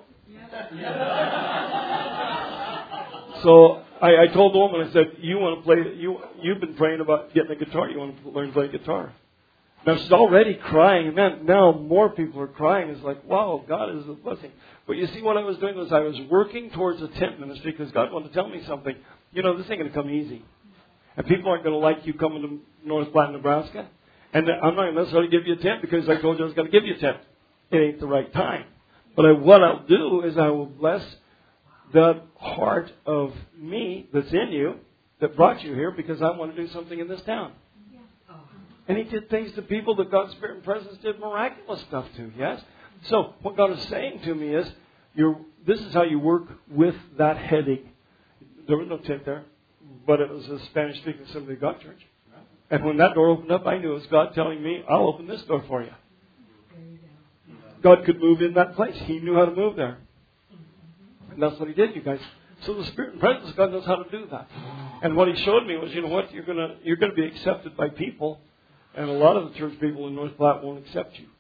So I told the woman, I said, you want to play, you've been praying about getting a guitar. You want to learn to play guitar. Now she's already crying. Man, now more people are crying. It's like, wow, God is a blessing. But you see, what I was doing was I was working towards a tent ministry because God wanted to tell me something. You know, this ain't going to come easy. And people aren't going to like you coming to North Platte, Nebraska. And I'm not going to necessarily give you a tent because I told you I was going to give you a tent. It ain't the right time. But what I'll do is I will bless the heart of me that's in you that brought you here because I want to do something in this town. And He did things to people that God's Spirit and presence did miraculous stuff to, yes? So what God is saying to me is, this is how you work with that headache. There was no tent there, but it was a Spanish-speaking Assembly of God church. And when that door opened up, I knew it was God telling me, I'll open this door for you. God could move in that place. He knew how to move there. And that's what He did, you guys. So the Spirit and presence of God knows how to do that. And what He showed me was, you know what, you're gonna be accepted by people, and a lot of the church people in North Platte won't accept you.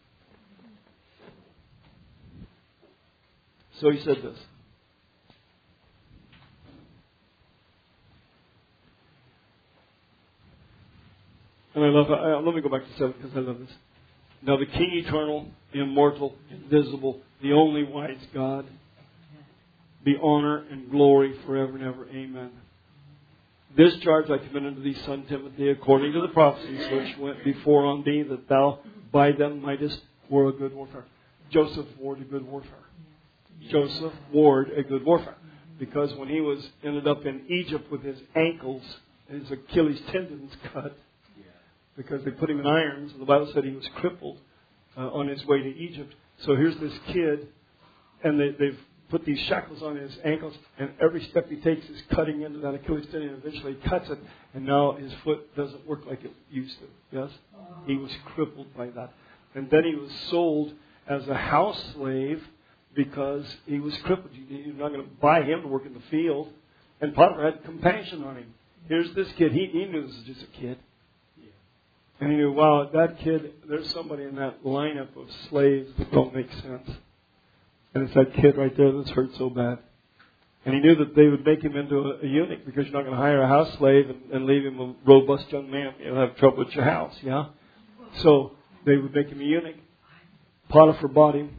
So He said this. And I love it. Let me go back to 7 because I love this. Now the King eternal, immortal, invisible, the only wise God, be honor and glory forever and ever. Amen. This charge I commend unto thee, son Timothy, according to the prophecies which went before on thee, that thou by them mightest war a good warfare. Joseph warred a good warfare. Joseph warred a good warfare. Because when he ended up in Egypt with his ankles, his Achilles tendons cut, because they put him in irons, and the Bible said he was crippled on his way to Egypt. So here's this kid, and they've put these shackles on his ankles, and every step he takes is cutting into that Achilles tendon, and eventually he cuts it, and now his foot doesn't work like it used to. Yes? He was crippled by that. And then he was sold as a house slave because he was crippled. You're not going to buy him to work in the field. And Potiphar had compassion on him. Here's this kid. He knew this was just a kid. And he knew, wow, that kid, there's somebody in that lineup of slaves that don't make sense. And it's that kid right there that's hurt so bad. And he knew that they would make him into a eunuch because you're not going to hire a house slave and leave him a robust young man. You'll have trouble with your house, yeah? So they would make him a eunuch. Potiphar bought him,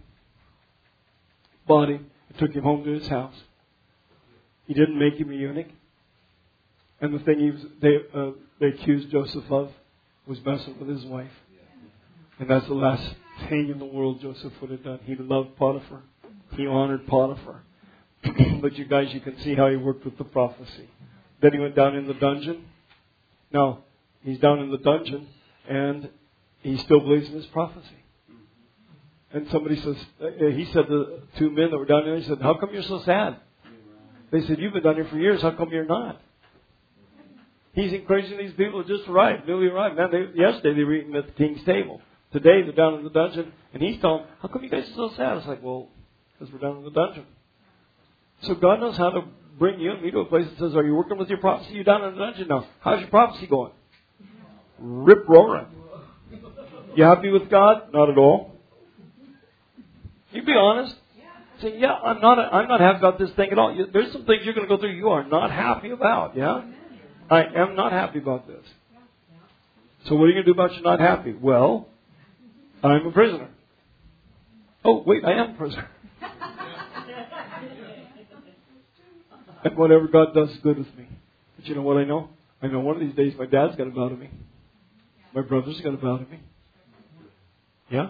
and took him home to his house. He didn't make him a eunuch. And the thing they accused Joseph of was messing with his wife. And that's the last thing in the world Joseph would have done. He loved Potiphar. He honored Potiphar. But you guys, you can see how he worked with the prophecy. Then he went down in the dungeon. Now, he's down in the dungeon, and he still believes in his prophecy. And somebody says, he said to the two men that were down there, he said, how come you're so sad? They said, you've been down here for years. How come you're not? He's encouraging these people to just arrive, newly arrived. Man, yesterday they were eating at the king's table. Today they're down in the dungeon, and he's telling them, how come you guys are so sad? It's like, well, because we're down in the dungeon. So God knows how to bring you and me to a place that says, are you working with your prophecy? You're down in the dungeon now. How's your prophecy going? Rip-roaring. You happy with God? Not at all. You be honest. Say, yeah, I'm not happy about this thing at all. There's some things you're going to go through you are not happy about, yeah? I am not happy about this. So what are you going to do about you're not happy? Well, I'm a prisoner. Oh, wait, I am a prisoner. And whatever God does is good with me. But you know what I know? I know one of these days my dad's going to bow to me. My brother's going to bow to me. Yeah?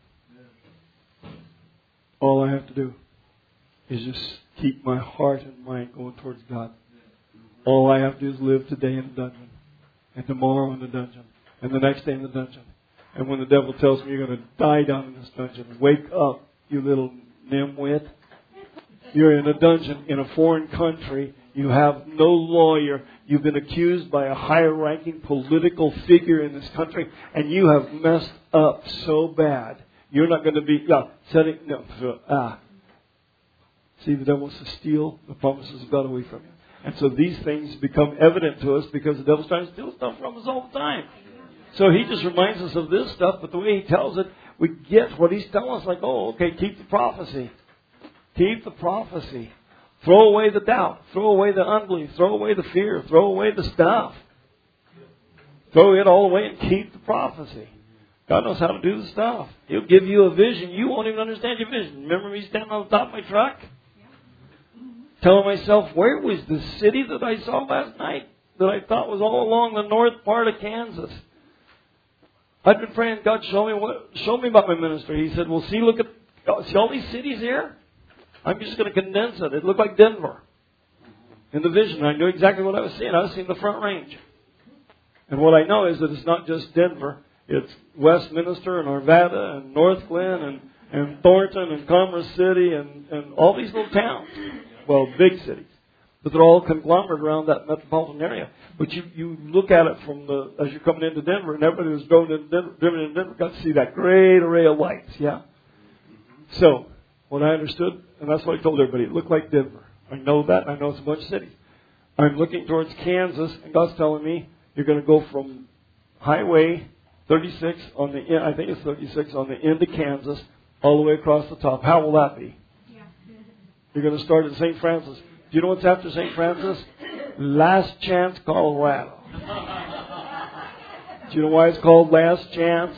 All I have to do is just keep my heart and mind going towards God. All I have to do is live today in the dungeon. And tomorrow in the dungeon. And the next day in the dungeon. And when the devil tells me you're going to die down in this dungeon, wake up, you little nimwit. You're in a dungeon in a foreign country. You have no lawyer. You've been accused by a higher-ranking political figure in this country. And you have messed up so bad. You're not going to be... See, the devil wants to steal the promises of God away from you. And so these things become evident to us because the devil's trying to steal stuff from us all the time. So he just reminds us of this stuff, but the way he tells it, we get what he's telling us. Like, oh, okay, keep the prophecy. Keep the prophecy. Throw away the doubt. Throw away the unbelief. Throw away the fear. Throw away the stuff. Throw it all away and keep the prophecy. God knows how to do the stuff. He'll give you a vision. You won't even understand your vision. Remember me standing on the top of my truck? Telling myself, where was the city that I saw last night that I thought was all along the north part of Kansas? I'd been praying, God, show me about my ministry. He said, well, see all these cities here? I'm just going to condense it. It looked like Denver. In the vision, I knew exactly what I was seeing. I was seeing the Front Range. And what I know is that it's not just Denver. It's Westminster and Arvada and North Glen and Thornton and Commerce City and all these little towns. Well, big cities. But they're all conglomerate around that metropolitan area. But you look at it as you're coming into Denver, and everybody who's driven into Denver got to see that great array of lights, yeah? So, what I understood, and that's what I told everybody, it looked like Denver. I know that, and I know it's a bunch of cities. I'm looking towards Kansas, and God's telling me you're going to go from Highway 36 on the end, I think it's 36 on the end of Kansas, all the way across the top. How will that be? Yeah. You're going to start at St. Francis. Do you know what's after St. Francis? Last Chance, Colorado. Do you know why it's called Last Chance?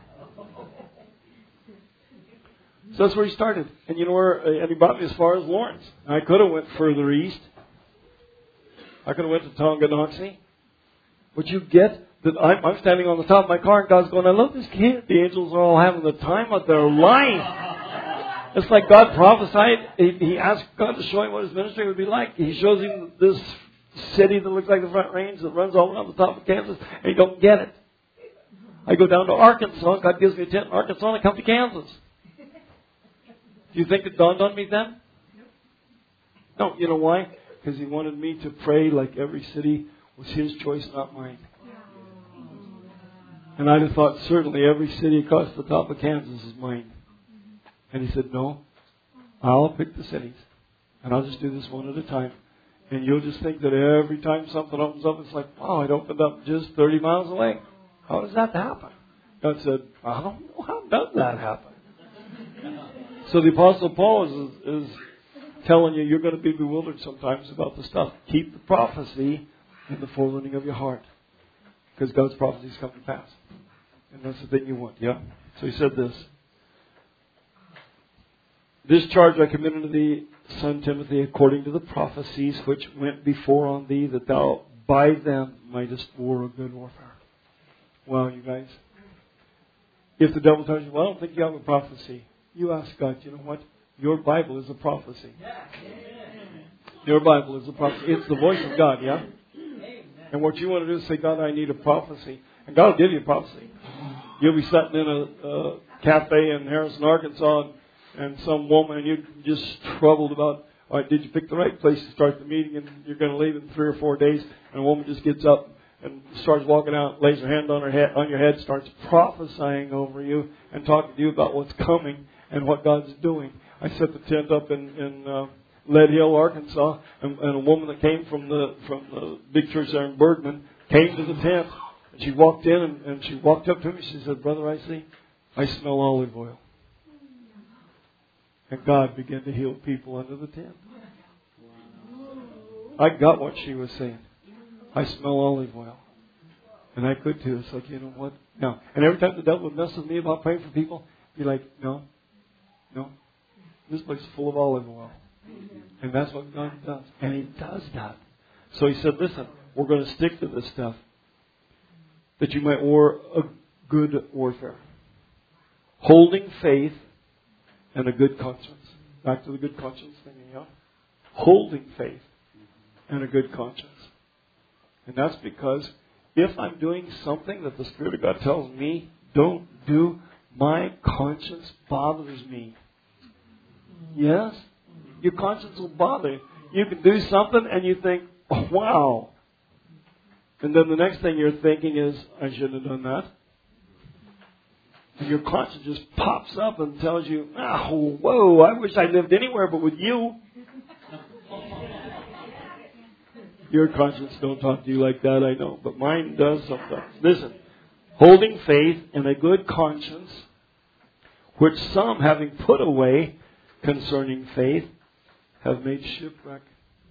So that's where he started. And you know where? And he brought me as far as Lawrence. I could have went further east. I could have went to Tonganoxie. But you get that I'm standing on the top of my car and God's going, I love this kid. The angels are all having the time of their life. It's like God prophesied. He asked God to show him what his ministry would be like. He shows him this city that looks like the Front Range that runs all around the top of Kansas, and he don't get it. I go down to Arkansas. God gives me a tent in Arkansas, and I come to Kansas. Do you think it dawned on me then? No. You know why? Because he wanted me to pray like every city was his choice, not mine. And I'd have thought certainly every city across the top of Kansas is mine. And he said, no, I'll pick the cities. And I'll just do this one at a time. And you'll just think that every time something opens up, it's like, wow, it opened up just 30 miles away. How does that happen? God said, I don't know. How does that happen? So the Apostle Paul is telling you, you're going to be bewildered sometimes about the stuff. Keep the prophecy in the forerunning of your heart. Because God's prophecies come to pass. And that's the thing you want, yeah? So he said this. This charge I commit unto thee, son Timothy, according to the prophecies which went before on thee, that thou by them mightest war a good warfare. Well, you guys, if the devil tells you, well, I don't think you have a prophecy, you ask God, you know what? Your Bible is a prophecy. Your Bible is a prophecy. It's the voice of God, yeah? And what you want to do is say, God, I need a prophecy. And God will give you a prophecy. You'll be sitting in a cafe in Harrison, Arkansas, and some woman, and you're just troubled about, all right, did you pick the right place to start the meeting? And you're going to leave in 3 or 4 days. And a woman just gets up and starts walking out, lays her hand on your head, starts prophesying over you and talking to you about what's coming and what God's doing. I set the tent up in Lead Hill, Arkansas, and a woman that came from the big church there in Bergman came to the tent. And she walked in and she walked up to me. She said, "Brother, I smell olive oil." And God began to heal people under the tent. I got what she was saying. I smell olive oil. And I could too. It's like, you know what? No. And every time the devil would mess with me about praying for people, be like, no. This place is full of olive oil. And that's what God does. And He does that. So He said, listen, we're going to stick to this stuff, that you might war a good warfare. Holding faith and a good conscience. Back to the good conscience thing, yeah? Holding faith and a good conscience. And that's because if I'm doing something that the Spirit of God tells me don't do, my conscience bothers me. Yes? Your conscience will bother you. You can do something and you think, oh, wow. And then the next thing you're thinking is, I shouldn't have done that. And your conscience just pops up and tells you, oh, whoa, I wish I lived anywhere but with you. Your conscience don't talk to you like that, I know. But mine does sometimes. Listen, holding faith and a good conscience, which some, having put away concerning faith, have made shipwreck.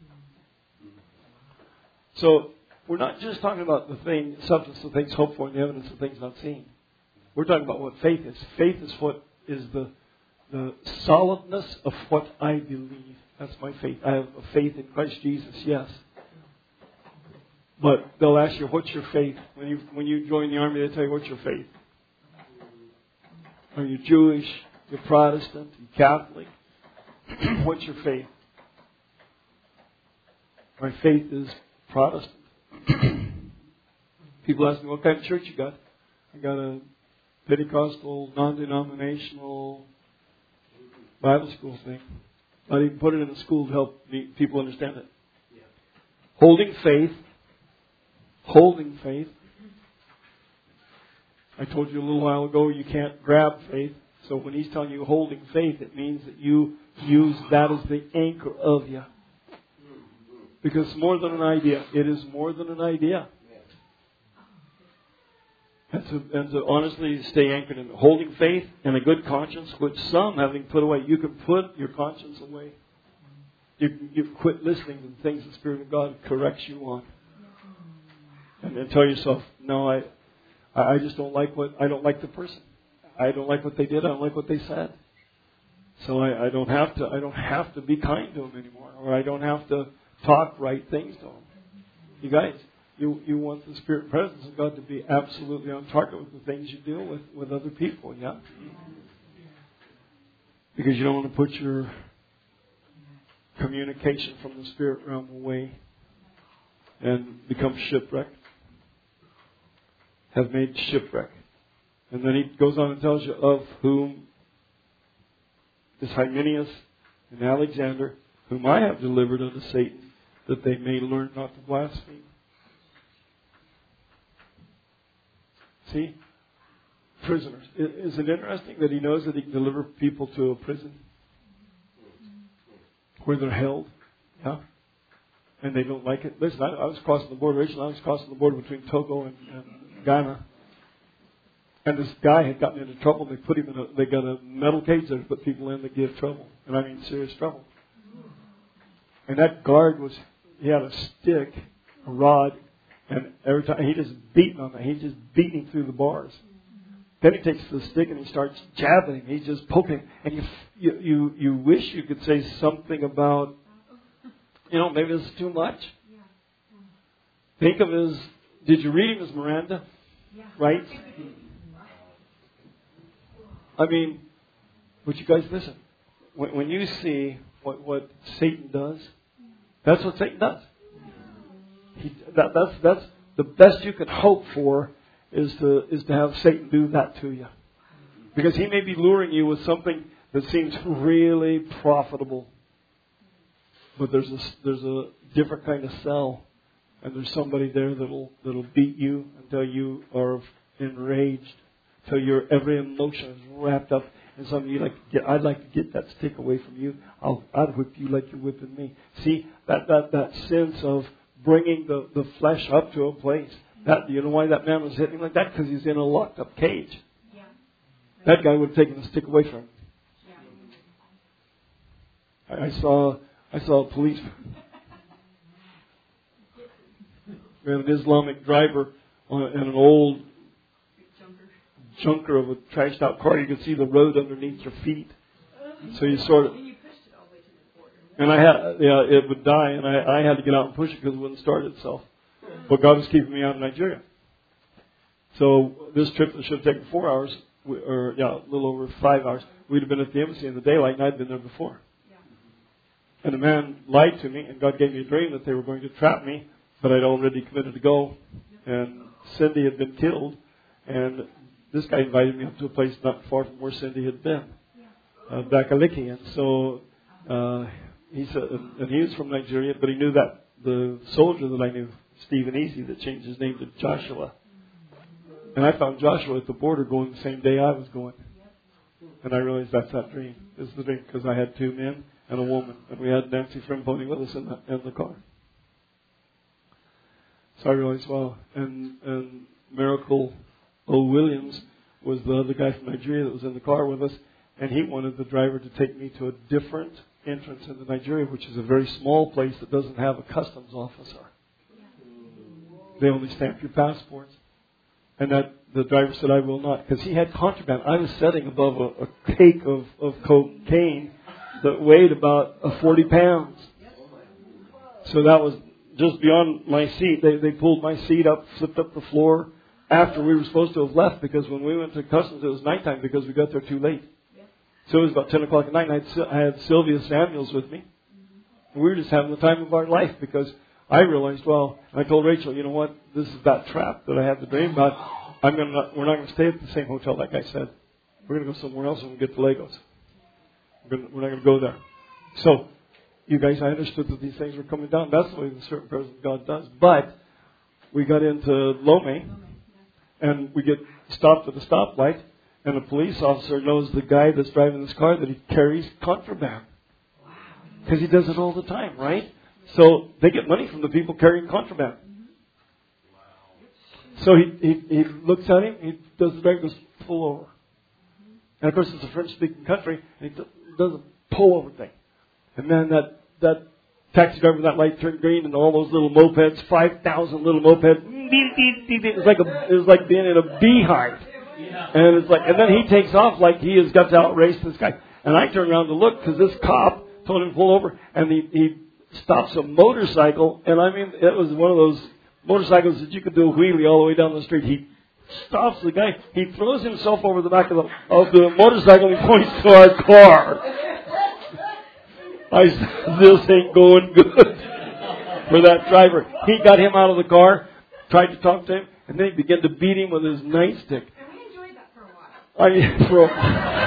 So, we're not just talking about the substance of things hoped for and the evidence of things not seen. We're talking about what faith is. Faith is what is the solidness of what I believe. That's my faith. I have a faith in Christ Jesus, yes. But they'll ask you, what's your faith? When you join the army, they tell you, what's your faith? Are you Jewish? You're Protestant? You're Catholic? What's your faith? My faith is Protestant. People ask me, what kind of church you got? I got a Pentecostal, non-denominational Bible school thing. I even put it in a school to help people understand it. Yeah. Holding faith. I told you a little while ago you can't grab faith. So when He's telling you holding faith, it means that you use that as the anchor of you. Because it's more than an idea. It is more than an idea. And to honestly stay anchored in holding faith and a good conscience, which some having put away. You can put your conscience away. You quit listening to the things the Spirit of God corrects you on. And then tell yourself, no, I just don't like I don't like the person. I don't like what they did. I don't like what they said. So I don't have to be kind to them anymore, or I don't have to talk right things to them. You guys, you want the Spirit and presence of God to be absolutely on target with the things you deal with other people, yeah? Because you don't want to put your communication from the Spirit realm away and become shipwrecked. Have made shipwreck. And then he goes on and tells you, of whom is Hymenaeus and Alexander, whom I have delivered unto Satan, that they may learn not to blaspheme. See? Prisoners. Is it interesting that he knows that he can deliver people to a prison where they're held? Yeah? And they don't like it. Listen, I was crossing the border. Rachel, I was crossing the border between Togo and Ghana. And this guy had gotten into trouble. They got a metal cage there to put people in that give trouble. And I mean serious trouble. And that guard he had a stick, a rod, and every time he just beating on that. He's just beating through the bars. Then he takes the stick and he starts jabbing him. He's just poking. And you wish you could say something about, maybe this is too much. Think of his, did you read him as Miranda? Right? I mean, but you guys listen. When you see what Satan does, that's what Satan does. That's the best you can hope for is to have Satan do that to you. Because he may be luring you with something that seems really profitable. But there's a different kind of cell. And there's somebody there that'll beat you until you are enraged. Till your every emotion is wrapped up And some of you I'd like to get that stick away from you. I'd whip you like you're whipping me. See, that sense of bringing the flesh up to a place. That, you know why that man was hitting like that? Because he's in a locked up cage. Yeah. That guy would have taken the stick away from him. Yeah. I saw a police. We had an Islamic driver in an old junker of a trashed out car. You could see the road underneath your feet. So you sort of. And it would die, and I had to get out and push it because it wouldn't start itself. But God was keeping me out of Nigeria. So this trip that should have taken 4 hours, a little over 5 hours, we'd have been at the embassy in the daylight, and I'd been there before. And the man lied to me, and God gave me a dream that they were going to trap me, but I'd already committed to go. And Cindy had been killed, and this guy invited me up to a place not far from where Cindy had been, Abakaliki. And so he said, and he was from Nigeria, but he knew that the soldier that I knew, Stephen Easy, that changed his name to Joshua. And I found Joshua at the border going the same day I was going. And I realized that's that dream. This is the dream because I had 2 men and a woman. And we had Nancy Frimponi with us in the car. So I realized, well, and Miracle O. Williams was the other guy from Nigeria that was in the car with us. And he wanted the driver to take me to a different entrance into Nigeria, which is a very small place that doesn't have a customs officer. They only stamp your passports. And that the driver said, I will not. Because he had contraband. I was sitting above a cake of cocaine that weighed about 40 pounds. So that was just beyond my seat. They pulled my seat up, flipped up the floor after we were supposed to have left, because when we went to customs it was nighttime because we got there too late. So it was about 10 o'clock at night, and I had Sylvia Samuels with me. And we were just having the time of our life, because I realized, well, I told Rachel, you know what, this is that trap that I had the dream about. We're not going to stay at the same hotel like I said. We're going to go somewhere else when we get to Lagos. We're not going to go there. So, you guys, I understood that these things were coming down. That's the way the certain presence of God does. But we got into Lome, and we get stopped at a stoplight, and a police officer knows the guy that's driving this car that he carries contraband. Because he does it all the time, right? So they get money from the people carrying contraband. So he looks at him, he does the drive, goes, pull over. And of course it's a French-speaking country, and he does a pull-over thing. And then that taxi driver with that light turned green, and all those little mopeds, 5,000 little mopeds, it was like being in a beehive. And it's like, and then he takes off like he has got to outrace this guy. And I turn around to look because this cop told him to pull over, and he stops a motorcycle. And I mean, it was one of those motorcycles that you could do a wheelie all the way down the street. He stops the guy. He throws himself over the back of the motorcycle and points to our car. I said, this ain't going good for that driver. He got him out of the car, tried to talk to him, and then he began to beat him with his nightstick. And we enjoyed that for a while.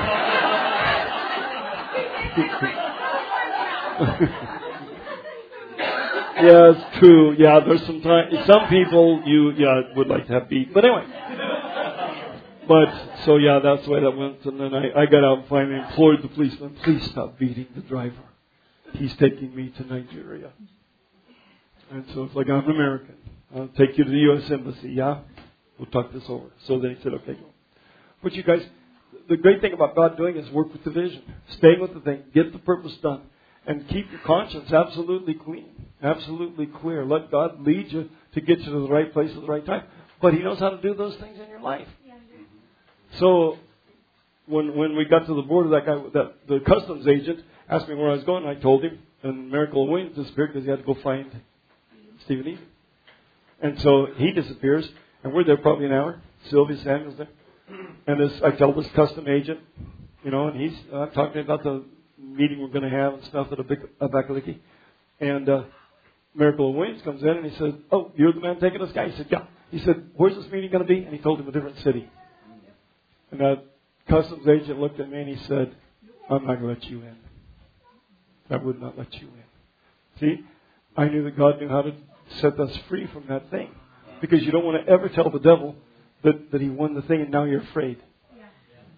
Yeah, it's true. Yeah, there's some people you would like to have beat. But anyway. But, so yeah, that's the way that went. And then I got out and finally implored the policeman, please stop beating the driver. He's taking me to Nigeria. And so it's like, I'm an American. I'll take you to the U.S. Embassy, yeah? We'll talk this over. So then he said, okay, go. But you guys, the great thing about God doing is work with the vision. Stay with the thing. Get the purpose done. And keep your conscience absolutely clean. Absolutely clear. Let God lead you to get you to the right place at the right time. But He knows how to do those things in your life. So when we got to the border, the customs agent asked me where I was going. I told him. And Miracle Williams disappeared because he had to go find Stephen Easy. And so he disappears. And we're there probably an hour. Sylvia Samuel's there. And I tell this custom agent, and he's talking about the meeting we're going to have and stuff at Abakaliki. And Miracle Williams comes in and he says, oh, you're the man taking this guy? He said, yeah. He said, where's this meeting going to be? And he told him a different city. And that customs agent looked at me and he said, I'm not going to let you in. I would not let you in. See, I knew that God knew how to set us free from that thing. Because you don't want to ever tell the devil that he won the thing and now you're afraid.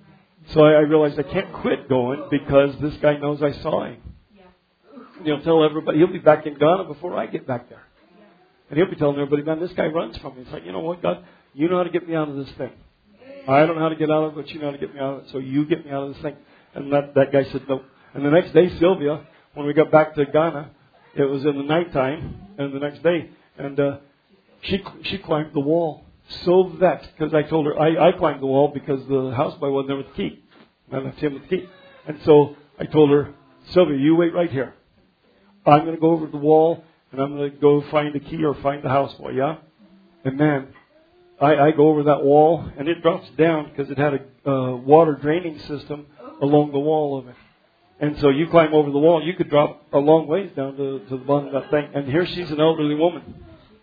So I realized I can't quit going because this guy knows I saw him. He'll tell everybody, he'll be back in Ghana before I get back there. And he'll be telling everybody, man, this guy runs from me. It's like, you know what, God, you know how to get me out of this thing. I don't know how to get out of it, but you know how to get me out of it. So you get me out of this thing. And that guy said no. And the next day, Sylvia, when we got back to Ghana, it was in the nighttime, and the next day, and she climbed the wall. So vexed, because I told her, I climbed the wall because the houseboy wasn't there with the key. I left him with the key. And so I told her, Sylvia, you wait right here. I'm going to go over the wall, and I'm going to go find the key or find the houseboy, yeah? And man, I go over that wall, and it drops down because it had a water draining system along the wall of it. And so you climb over the wall, you could drop a long ways down to the bottom of that thing. And here she's an elderly woman.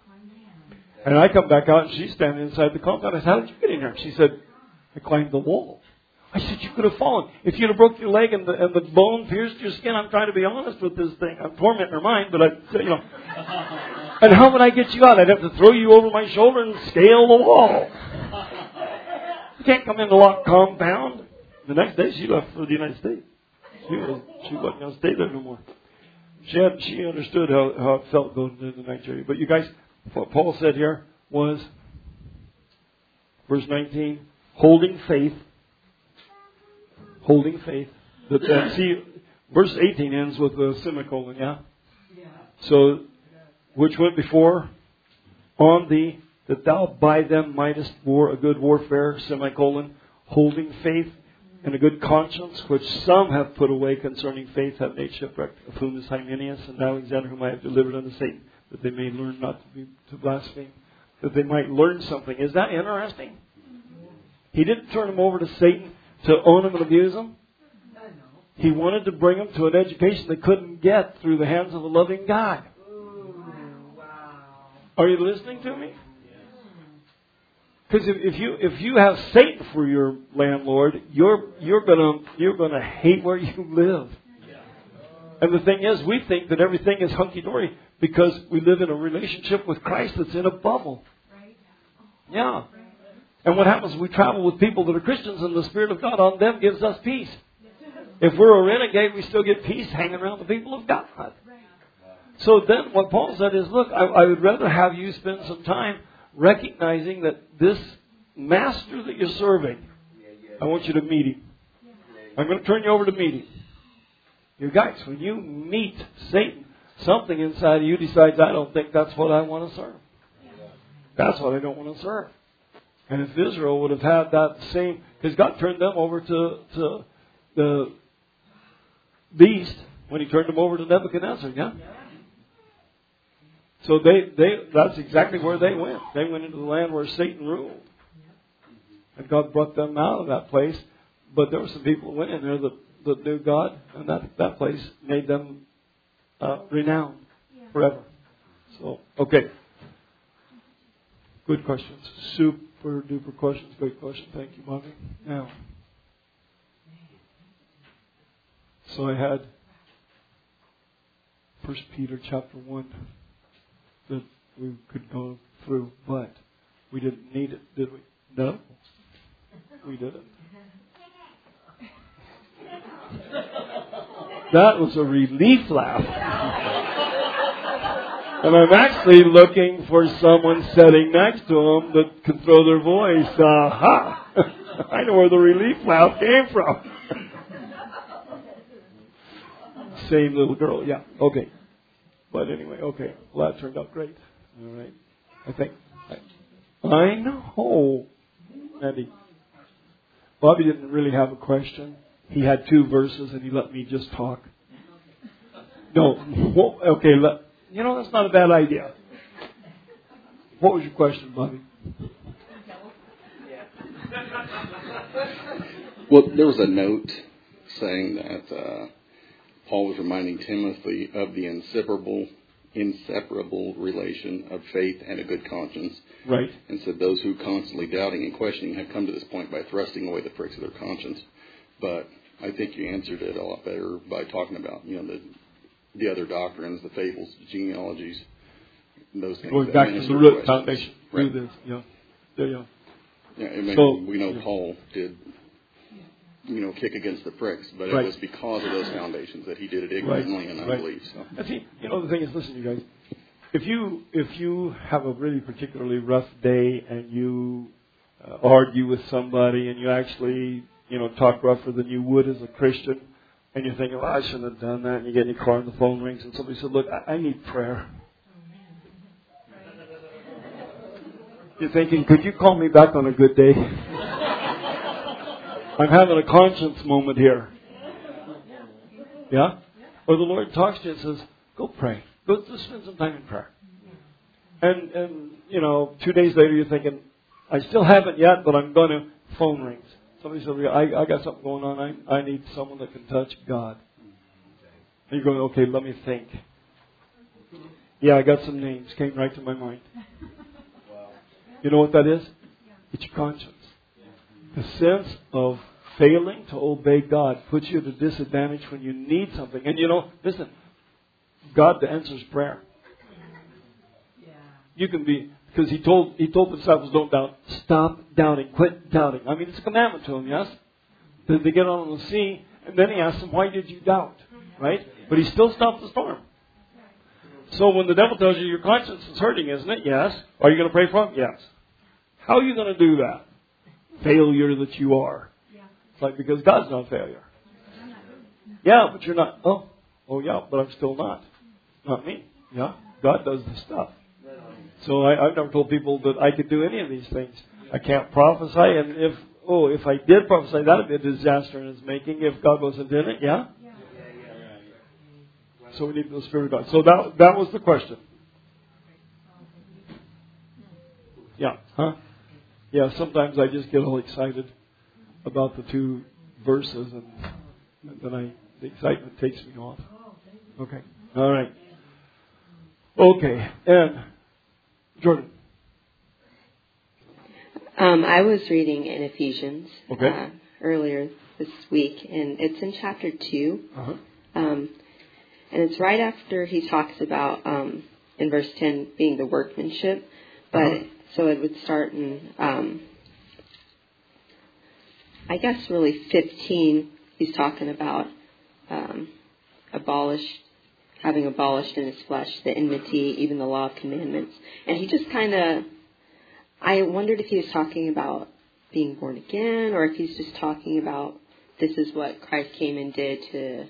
And I come back out, and she's standing inside the compound. I said, how did you get in here? She said, I climbed the wall. I said, you could have fallen. If you'd have broke your leg and the bone pierced your skin, I'm trying to be honest with this thing. I'm tormenting her mind, but And how would I get you out? I'd have to throw you over my shoulder and scale the wall. You can't come in the locked compound. The next day, she left for the United States. She wasn't going to stay there no more. She understood how it felt going into Nigeria. But you guys, what Paul said here was, verse 19, holding faith. Holding faith. See, verse 18 ends with a semicolon, yeah? So, which went before, on thee, that thou by them mightest war a good warfare, semicolon, holding faith and a good conscience, which some have put away concerning faith, have made shipwreck, of whom is Hymenaeus and Alexander, whom I have delivered unto Satan, that they may learn not to blaspheme, that they might learn something. Is that interesting? He didn't turn them over to Satan to own them and abuse them. He wanted to bring them to an education they couldn't get through the hands of a loving God. Are you listening to me? Because if you have Satan for your landlord, you're gonna hate where you live. And the thing is, we think that everything is hunky dory because we live in a relationship with Christ that's in a bubble. Yeah. And what happens is we travel with people that are Christians, and the Spirit of God on them gives us peace. If we're a renegade, we still get peace hanging around the people of God. So then what Paul said is, look, I would rather have you spend some time recognizing that this master that you're serving, I want you to meet him. I'm going to turn you over to meet him. You guys, when you meet Satan, something inside of you decides, I don't think that's what I want to serve. That's what I don't want to serve. And if Israel would have had that same, because God turned them over to the beast when He turned them over to Nebuchadnezzar, yeah? So that's exactly where they went. They went into the land where Satan ruled. And God brought them out of that place. But there were some people who went in there that knew God, and that place made them renowned forever. So, okay. Good questions. Super duper questions. Great question. Thank you, Bobby. Now, so I had 1 Peter chapter 1 that we could go through, but we didn't need it, did we? No, we didn't. That was a relief laugh. And I'm actually looking for someone sitting next to them that can throw their voice. Aha! I know where the relief laugh came from. Same little girl, yeah. Okay. But anyway, okay. Well, that turned out great. All right. I think. I know. Andy. Bobby didn't really have a question. He had 2 verses and he let me just talk. No. Well, okay. That's not a bad idea. What was your question, Bobby? Well, there was a note saying that Paul was reminding Timothy of the inseparable relation of faith and a good conscience. Right. And said those who constantly doubting and questioning have come to this point by thrusting away the pricks of their conscience. But I think you answered it a lot better by talking about, the other doctrines, the fables, the genealogies, those things. Going back to the root foundation. Right. This. Yeah. There you go. Yeah, we know Paul did kick against the pricks, but Right. it was because of those foundations that he did it ignorantly and unbelief. So. And see, the thing is, listen, you guys, if you have a really particularly rough day and you argue with somebody and you actually, talk rougher than you would as a Christian, and you're thinking, well, I shouldn't have done that, and you get in your car and the phone rings and somebody said, look, I need prayer. You're thinking, could you call me back on a good day? I'm having a conscience moment here. Yeah? Or the Lord talks to you and says, go pray. Go just spend some time in prayer. And 2 days later you're thinking, I still haven't yet, but I'm going to. Phone rings. Somebody says, I got something going on. I need someone that can touch God. And you're going, okay, let me think. Yeah, I got some names. Came right to my mind. You know what that is? It's your conscience. The sense of failing to obey God puts you at a disadvantage when you need something. And listen, God answers prayer. You can be, because He told the disciples, don't doubt. Stop doubting. Quit doubting. I mean, it's a commandment to them, yes? Then they get on the sea, and then He asks them, why did you doubt? Right? But He still stopped the storm. So when the devil tells you your conscience is hurting, isn't it? Yes. Are you going to pray for him? Yes. How are you going to do that? Failure that you are. It's like, because God's not a failure. Yeah, but you're not. Oh yeah, but I'm still not. Not me. Yeah, God does the stuff. So I've never told people that I could do any of these things. I can't prophesy, and if I did prophesy, that would be a disaster in His making if God wasn't in it. Yeah. So we need the Spirit of God. So that was the question. Yeah. Huh? Yeah, sometimes I just get all excited about the 2 verses, and then the excitement takes me off. Okay. All right. Okay. And Jordan. I was reading in Ephesians Okay. Earlier this week, and it's in chapter 2. Uh-huh. And it's right after he talks about, in verse 10, being the workmanship. But so it would start in, I guess really 15, he's talking about having abolished in his flesh the enmity, even the law of commandments. And he just kind of, I wondered if he was talking about being born again, or if he's just talking about this is what Christ came and did to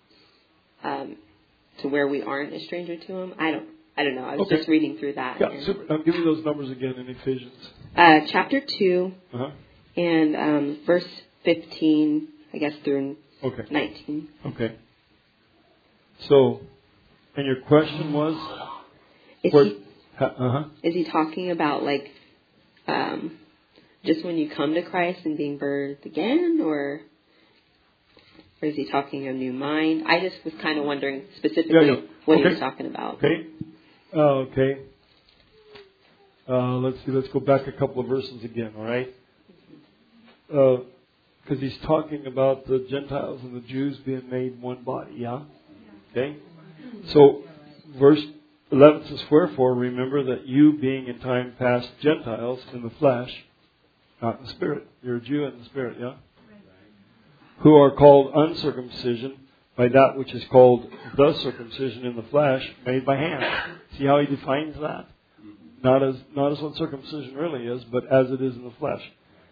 where we aren't a stranger to Him. I don't know. I was just reading through that. Yeah, super. Now give me those numbers again in Ephesians. Chapter 2, and verse 15, I guess, through 19. Okay. So, and your question was? Is he talking about, like, just when you come to Christ and being birthed again, or is he talking a new mind? I just was kind of wondering specifically what he was talking about. Okay. Okay. Let's see. Let's go back a couple of verses again, all right? Because he's talking about the Gentiles and the Jews being made one body, yeah? Okay? So, verse 11 says, wherefore, remember that you being in time past Gentiles in the flesh, not in the spirit. You're a Jew in the spirit, yeah? Who are called uncircumcision by that which is called the circumcision in the flesh, made by hand. See how he defines that? Not as what circumcision really is, but as it is in the flesh.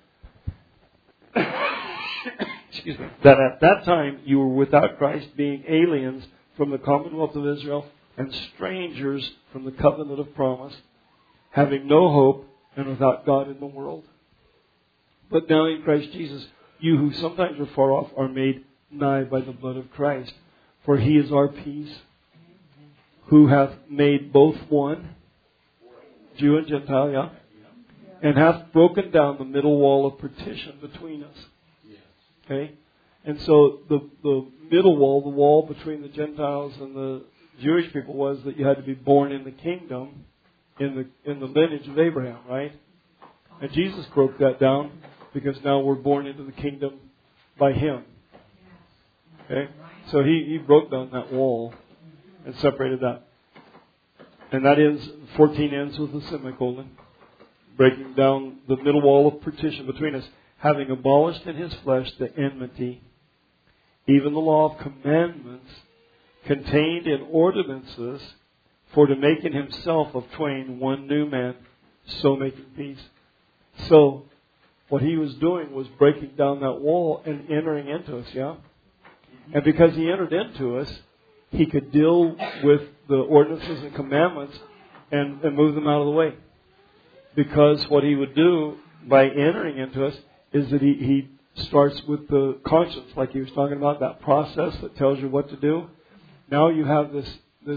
Excuse me. That at that time you were without Christ, being aliens from the commonwealth of Israel and strangers from the covenant of promise, having no hope and without God in the world. But now in Christ Jesus, you who sometimes were far off are made nigh by the blood of Christ. For He is our peace, who hath made both one, Jew and Gentile, yeah? And hath broken down the middle wall of partition between us. Okay? And so the middle wall, the wall between the Gentiles and the Jewish people, was that you had to be born in the kingdom, in the lineage of Abraham, right? And Jesus broke that down because now we're born into the kingdom by Him. Okay? So He broke down that wall and separated that. And that ends, 14 ends with a semicolon, breaking down the middle wall of partition between us, having abolished in his flesh the enmity, even the law of commandments contained in ordinances, for to make in himself of twain one new man, so making peace. So, what he was doing was breaking down that wall and entering into us, yeah? And because he entered into us, he could deal with the ordinances and commandments and move them out of the way. Because what he would do by entering into us is that he starts with the conscience, like he was talking about, that process that tells you what to do. Now you have this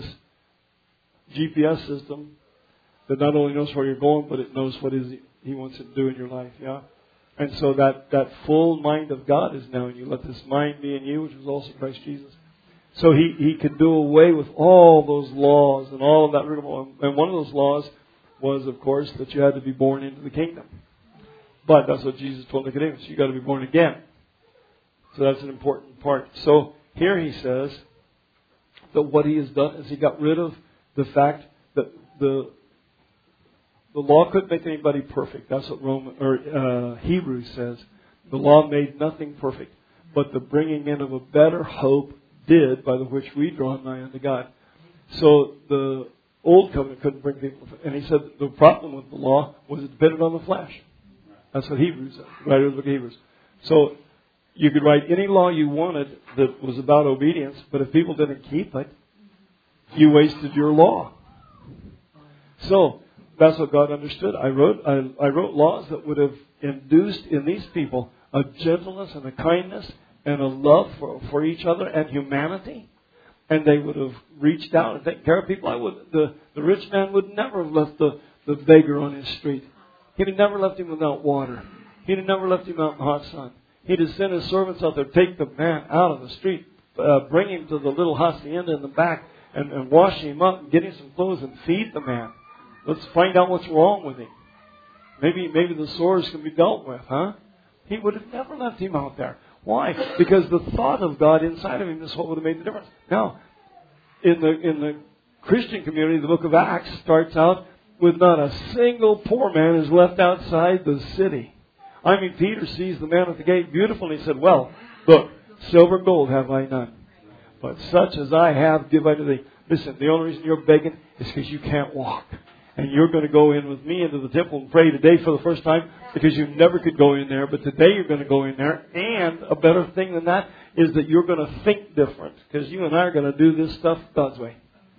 GPS system that not only knows where you're going, but it knows what he wants it to do in your life, yeah? And so that full mind of God is now in you. Let this mind be in you, which was also Christ Jesus. So he could do away with all those laws and all of that rigmarole. And one of those laws was, of course, that you had to be born into the kingdom. But that's what Jesus told Nicodemus. You got to be born again. So that's an important part. So here he says that what he has done is he got rid of the fact that the law couldn't make anybody perfect. That's what Hebrews says. The law made nothing perfect, but the bringing in of a better hope did, by the which we draw nigh unto God. So the old covenant couldn't bring people, and he said the problem with the law was it depended on the flesh. That's what Hebrews says, writer of the book of Hebrews. So you could write any law you wanted that was about obedience, but if people didn't keep it, you wasted your law. So that's what God understood. I wrote laws that would have induced in these people a gentleness and a kindness and a love for each other and humanity. And they would have reached out and taken care of people. The rich man would never have left the beggar on his street. He'd have never left him without water. He'd have never left him out in the hot sun. He'd have sent his servants out there, take the man out of the street, bring him to the little hacienda in the back, and wash him up and get him some clothes and feed the man. Let's find out what's wrong with him. Maybe the sores can be dealt with, huh? He would have never left him out there. Why? Because the thought of God inside of him is what would have made the difference. Now, in the Christian community, the book of Acts starts out with not a single poor man is left outside the city. I mean, Peter sees the man at the gate beautiful, and he said, well, look, silver and gold have I none, but such as I have give I to thee. Listen, the only reason you're begging is because you can't walk. And you're going to go in with me into the temple and pray today for the first time because you never could go in there. But today you're going to go in there. And a better thing than that is that you're going to think different because you and I are going to do this stuff God's way.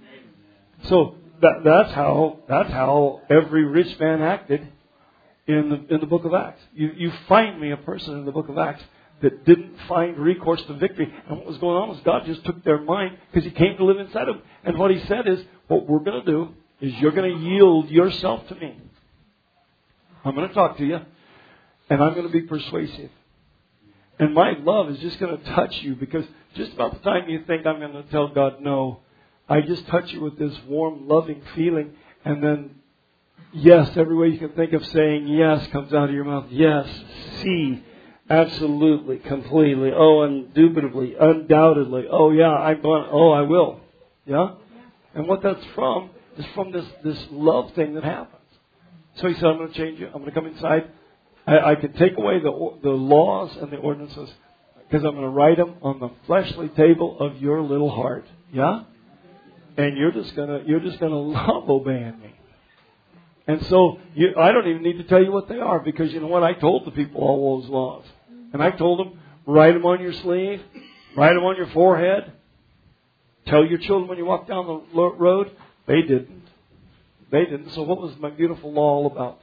So that's how every rich man acted in the book of Acts. You find me a person in the book of Acts that didn't find recourse to victory. And what was going on was God just took their mind because He came to live inside them. And what He said is, what we're going to do is you're going to yield yourself to me. I'm going to talk to you, and I'm going to be persuasive. And my love is just going to touch you because just about the time you think I'm going to tell God no, I just touch you with this warm, loving feeling, and then yes, every way you can think of saying yes comes out of your mouth. Yes, see, absolutely, completely, oh, indubitably, undoubtedly, oh yeah, I'm going, oh, I will. Yeah? And what that's from is from this love thing that happens. So He said, I'm going to change you. I'm going to come inside. I can take away the laws and the ordinances because I'm going to write them on the fleshly table of your little heart. Yeah? And you're just going to love obeying me. And so I don't even need to tell you what they are because you know what? I told the people all those laws. And I told them, write them on your sleeve, write them on your forehead. Tell your children when you walk down the road. They didn't. So what was my beautiful law all about?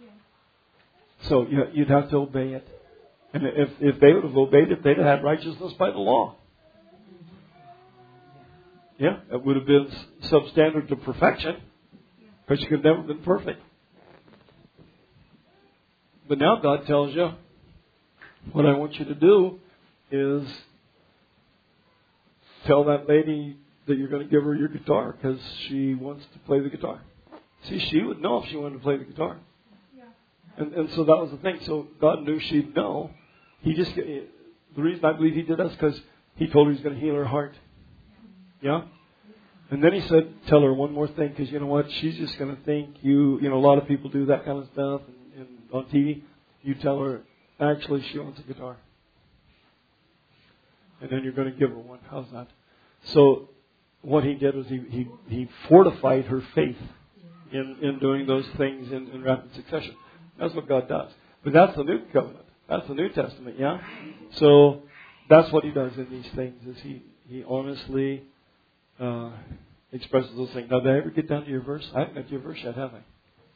So you'd have to obey it. And if they would have obeyed it, they'd have had righteousness by the law. Yeah, it would have been substandard to perfection. Because you could have never been perfect. But now God tells you, what I want you to do is tell that lady that you're going to give her your guitar because she wants to play the guitar. See, she would know if she wanted to play the guitar. Yeah. And so that was the thing. So God knew she'd know. The reason I believe He did that is because He told her He's going to heal her heart. Yeah? And then He said, tell her one more thing because you know what? She's just going to think a lot of people do that kind of stuff and on TV. You tell her, Actually, she wants a guitar. And then you're going to give her one. How's that? So what he did was he fortified her faith in doing those things in rapid succession. That's what God does. But that's the new covenant. That's the New Testament, yeah? So that's what he does in these things, is he honestly expresses those things. Now, did I ever get down to your verse? I haven't got to your verse yet, have I?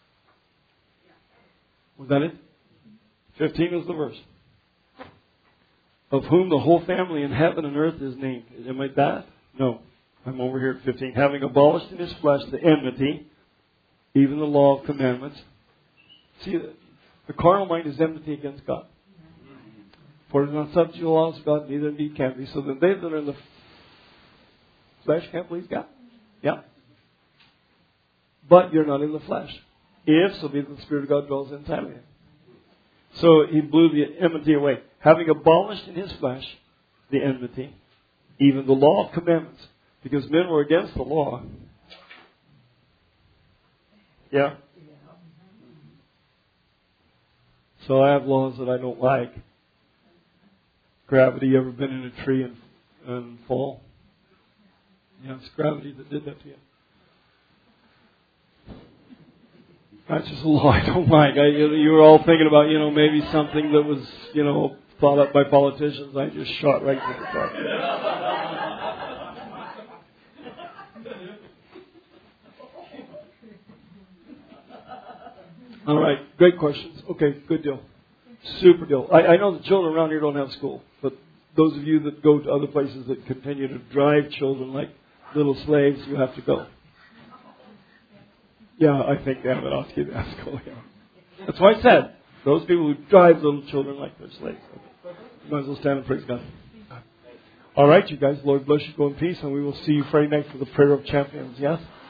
Was that it? 15 is the verse. Of whom the whole family in heaven and earth is named. Am I that? No. I'm over here at 15. Having abolished in his flesh the enmity, even the law of commandments. See, the carnal mind is enmity against God. For it is not subject to the laws of God, neither indeed can be. So then they that are in the flesh can't please God. Yeah. But you're not in the flesh. If so be that the Spirit of God dwells inside of you. So he blew the enmity away. Having abolished in his flesh the enmity, even the law of commandments. Because men were against the law. Yeah? So I have laws that I don't like. Gravity, ever been in a tree and fall? Yeah, it's gravity that did that to you. That's just a law I don't like. You were all thinking about, maybe something that was, thought up by politicians. I just shot right to the top. All right, great questions. Okay, good deal. Super deal. I know the children around here don't have school, but those of you that go to other places that continue to drive children like little slaves, you have to go. Yeah, I think they have it off to that school. Yeah. That's why I said, those people who drive little children like they're slaves. Okay. You might as well stand and praise God. All right, you guys. Lord bless you. Go in peace, and we will see you Friday night for the prayer of champions. Yes?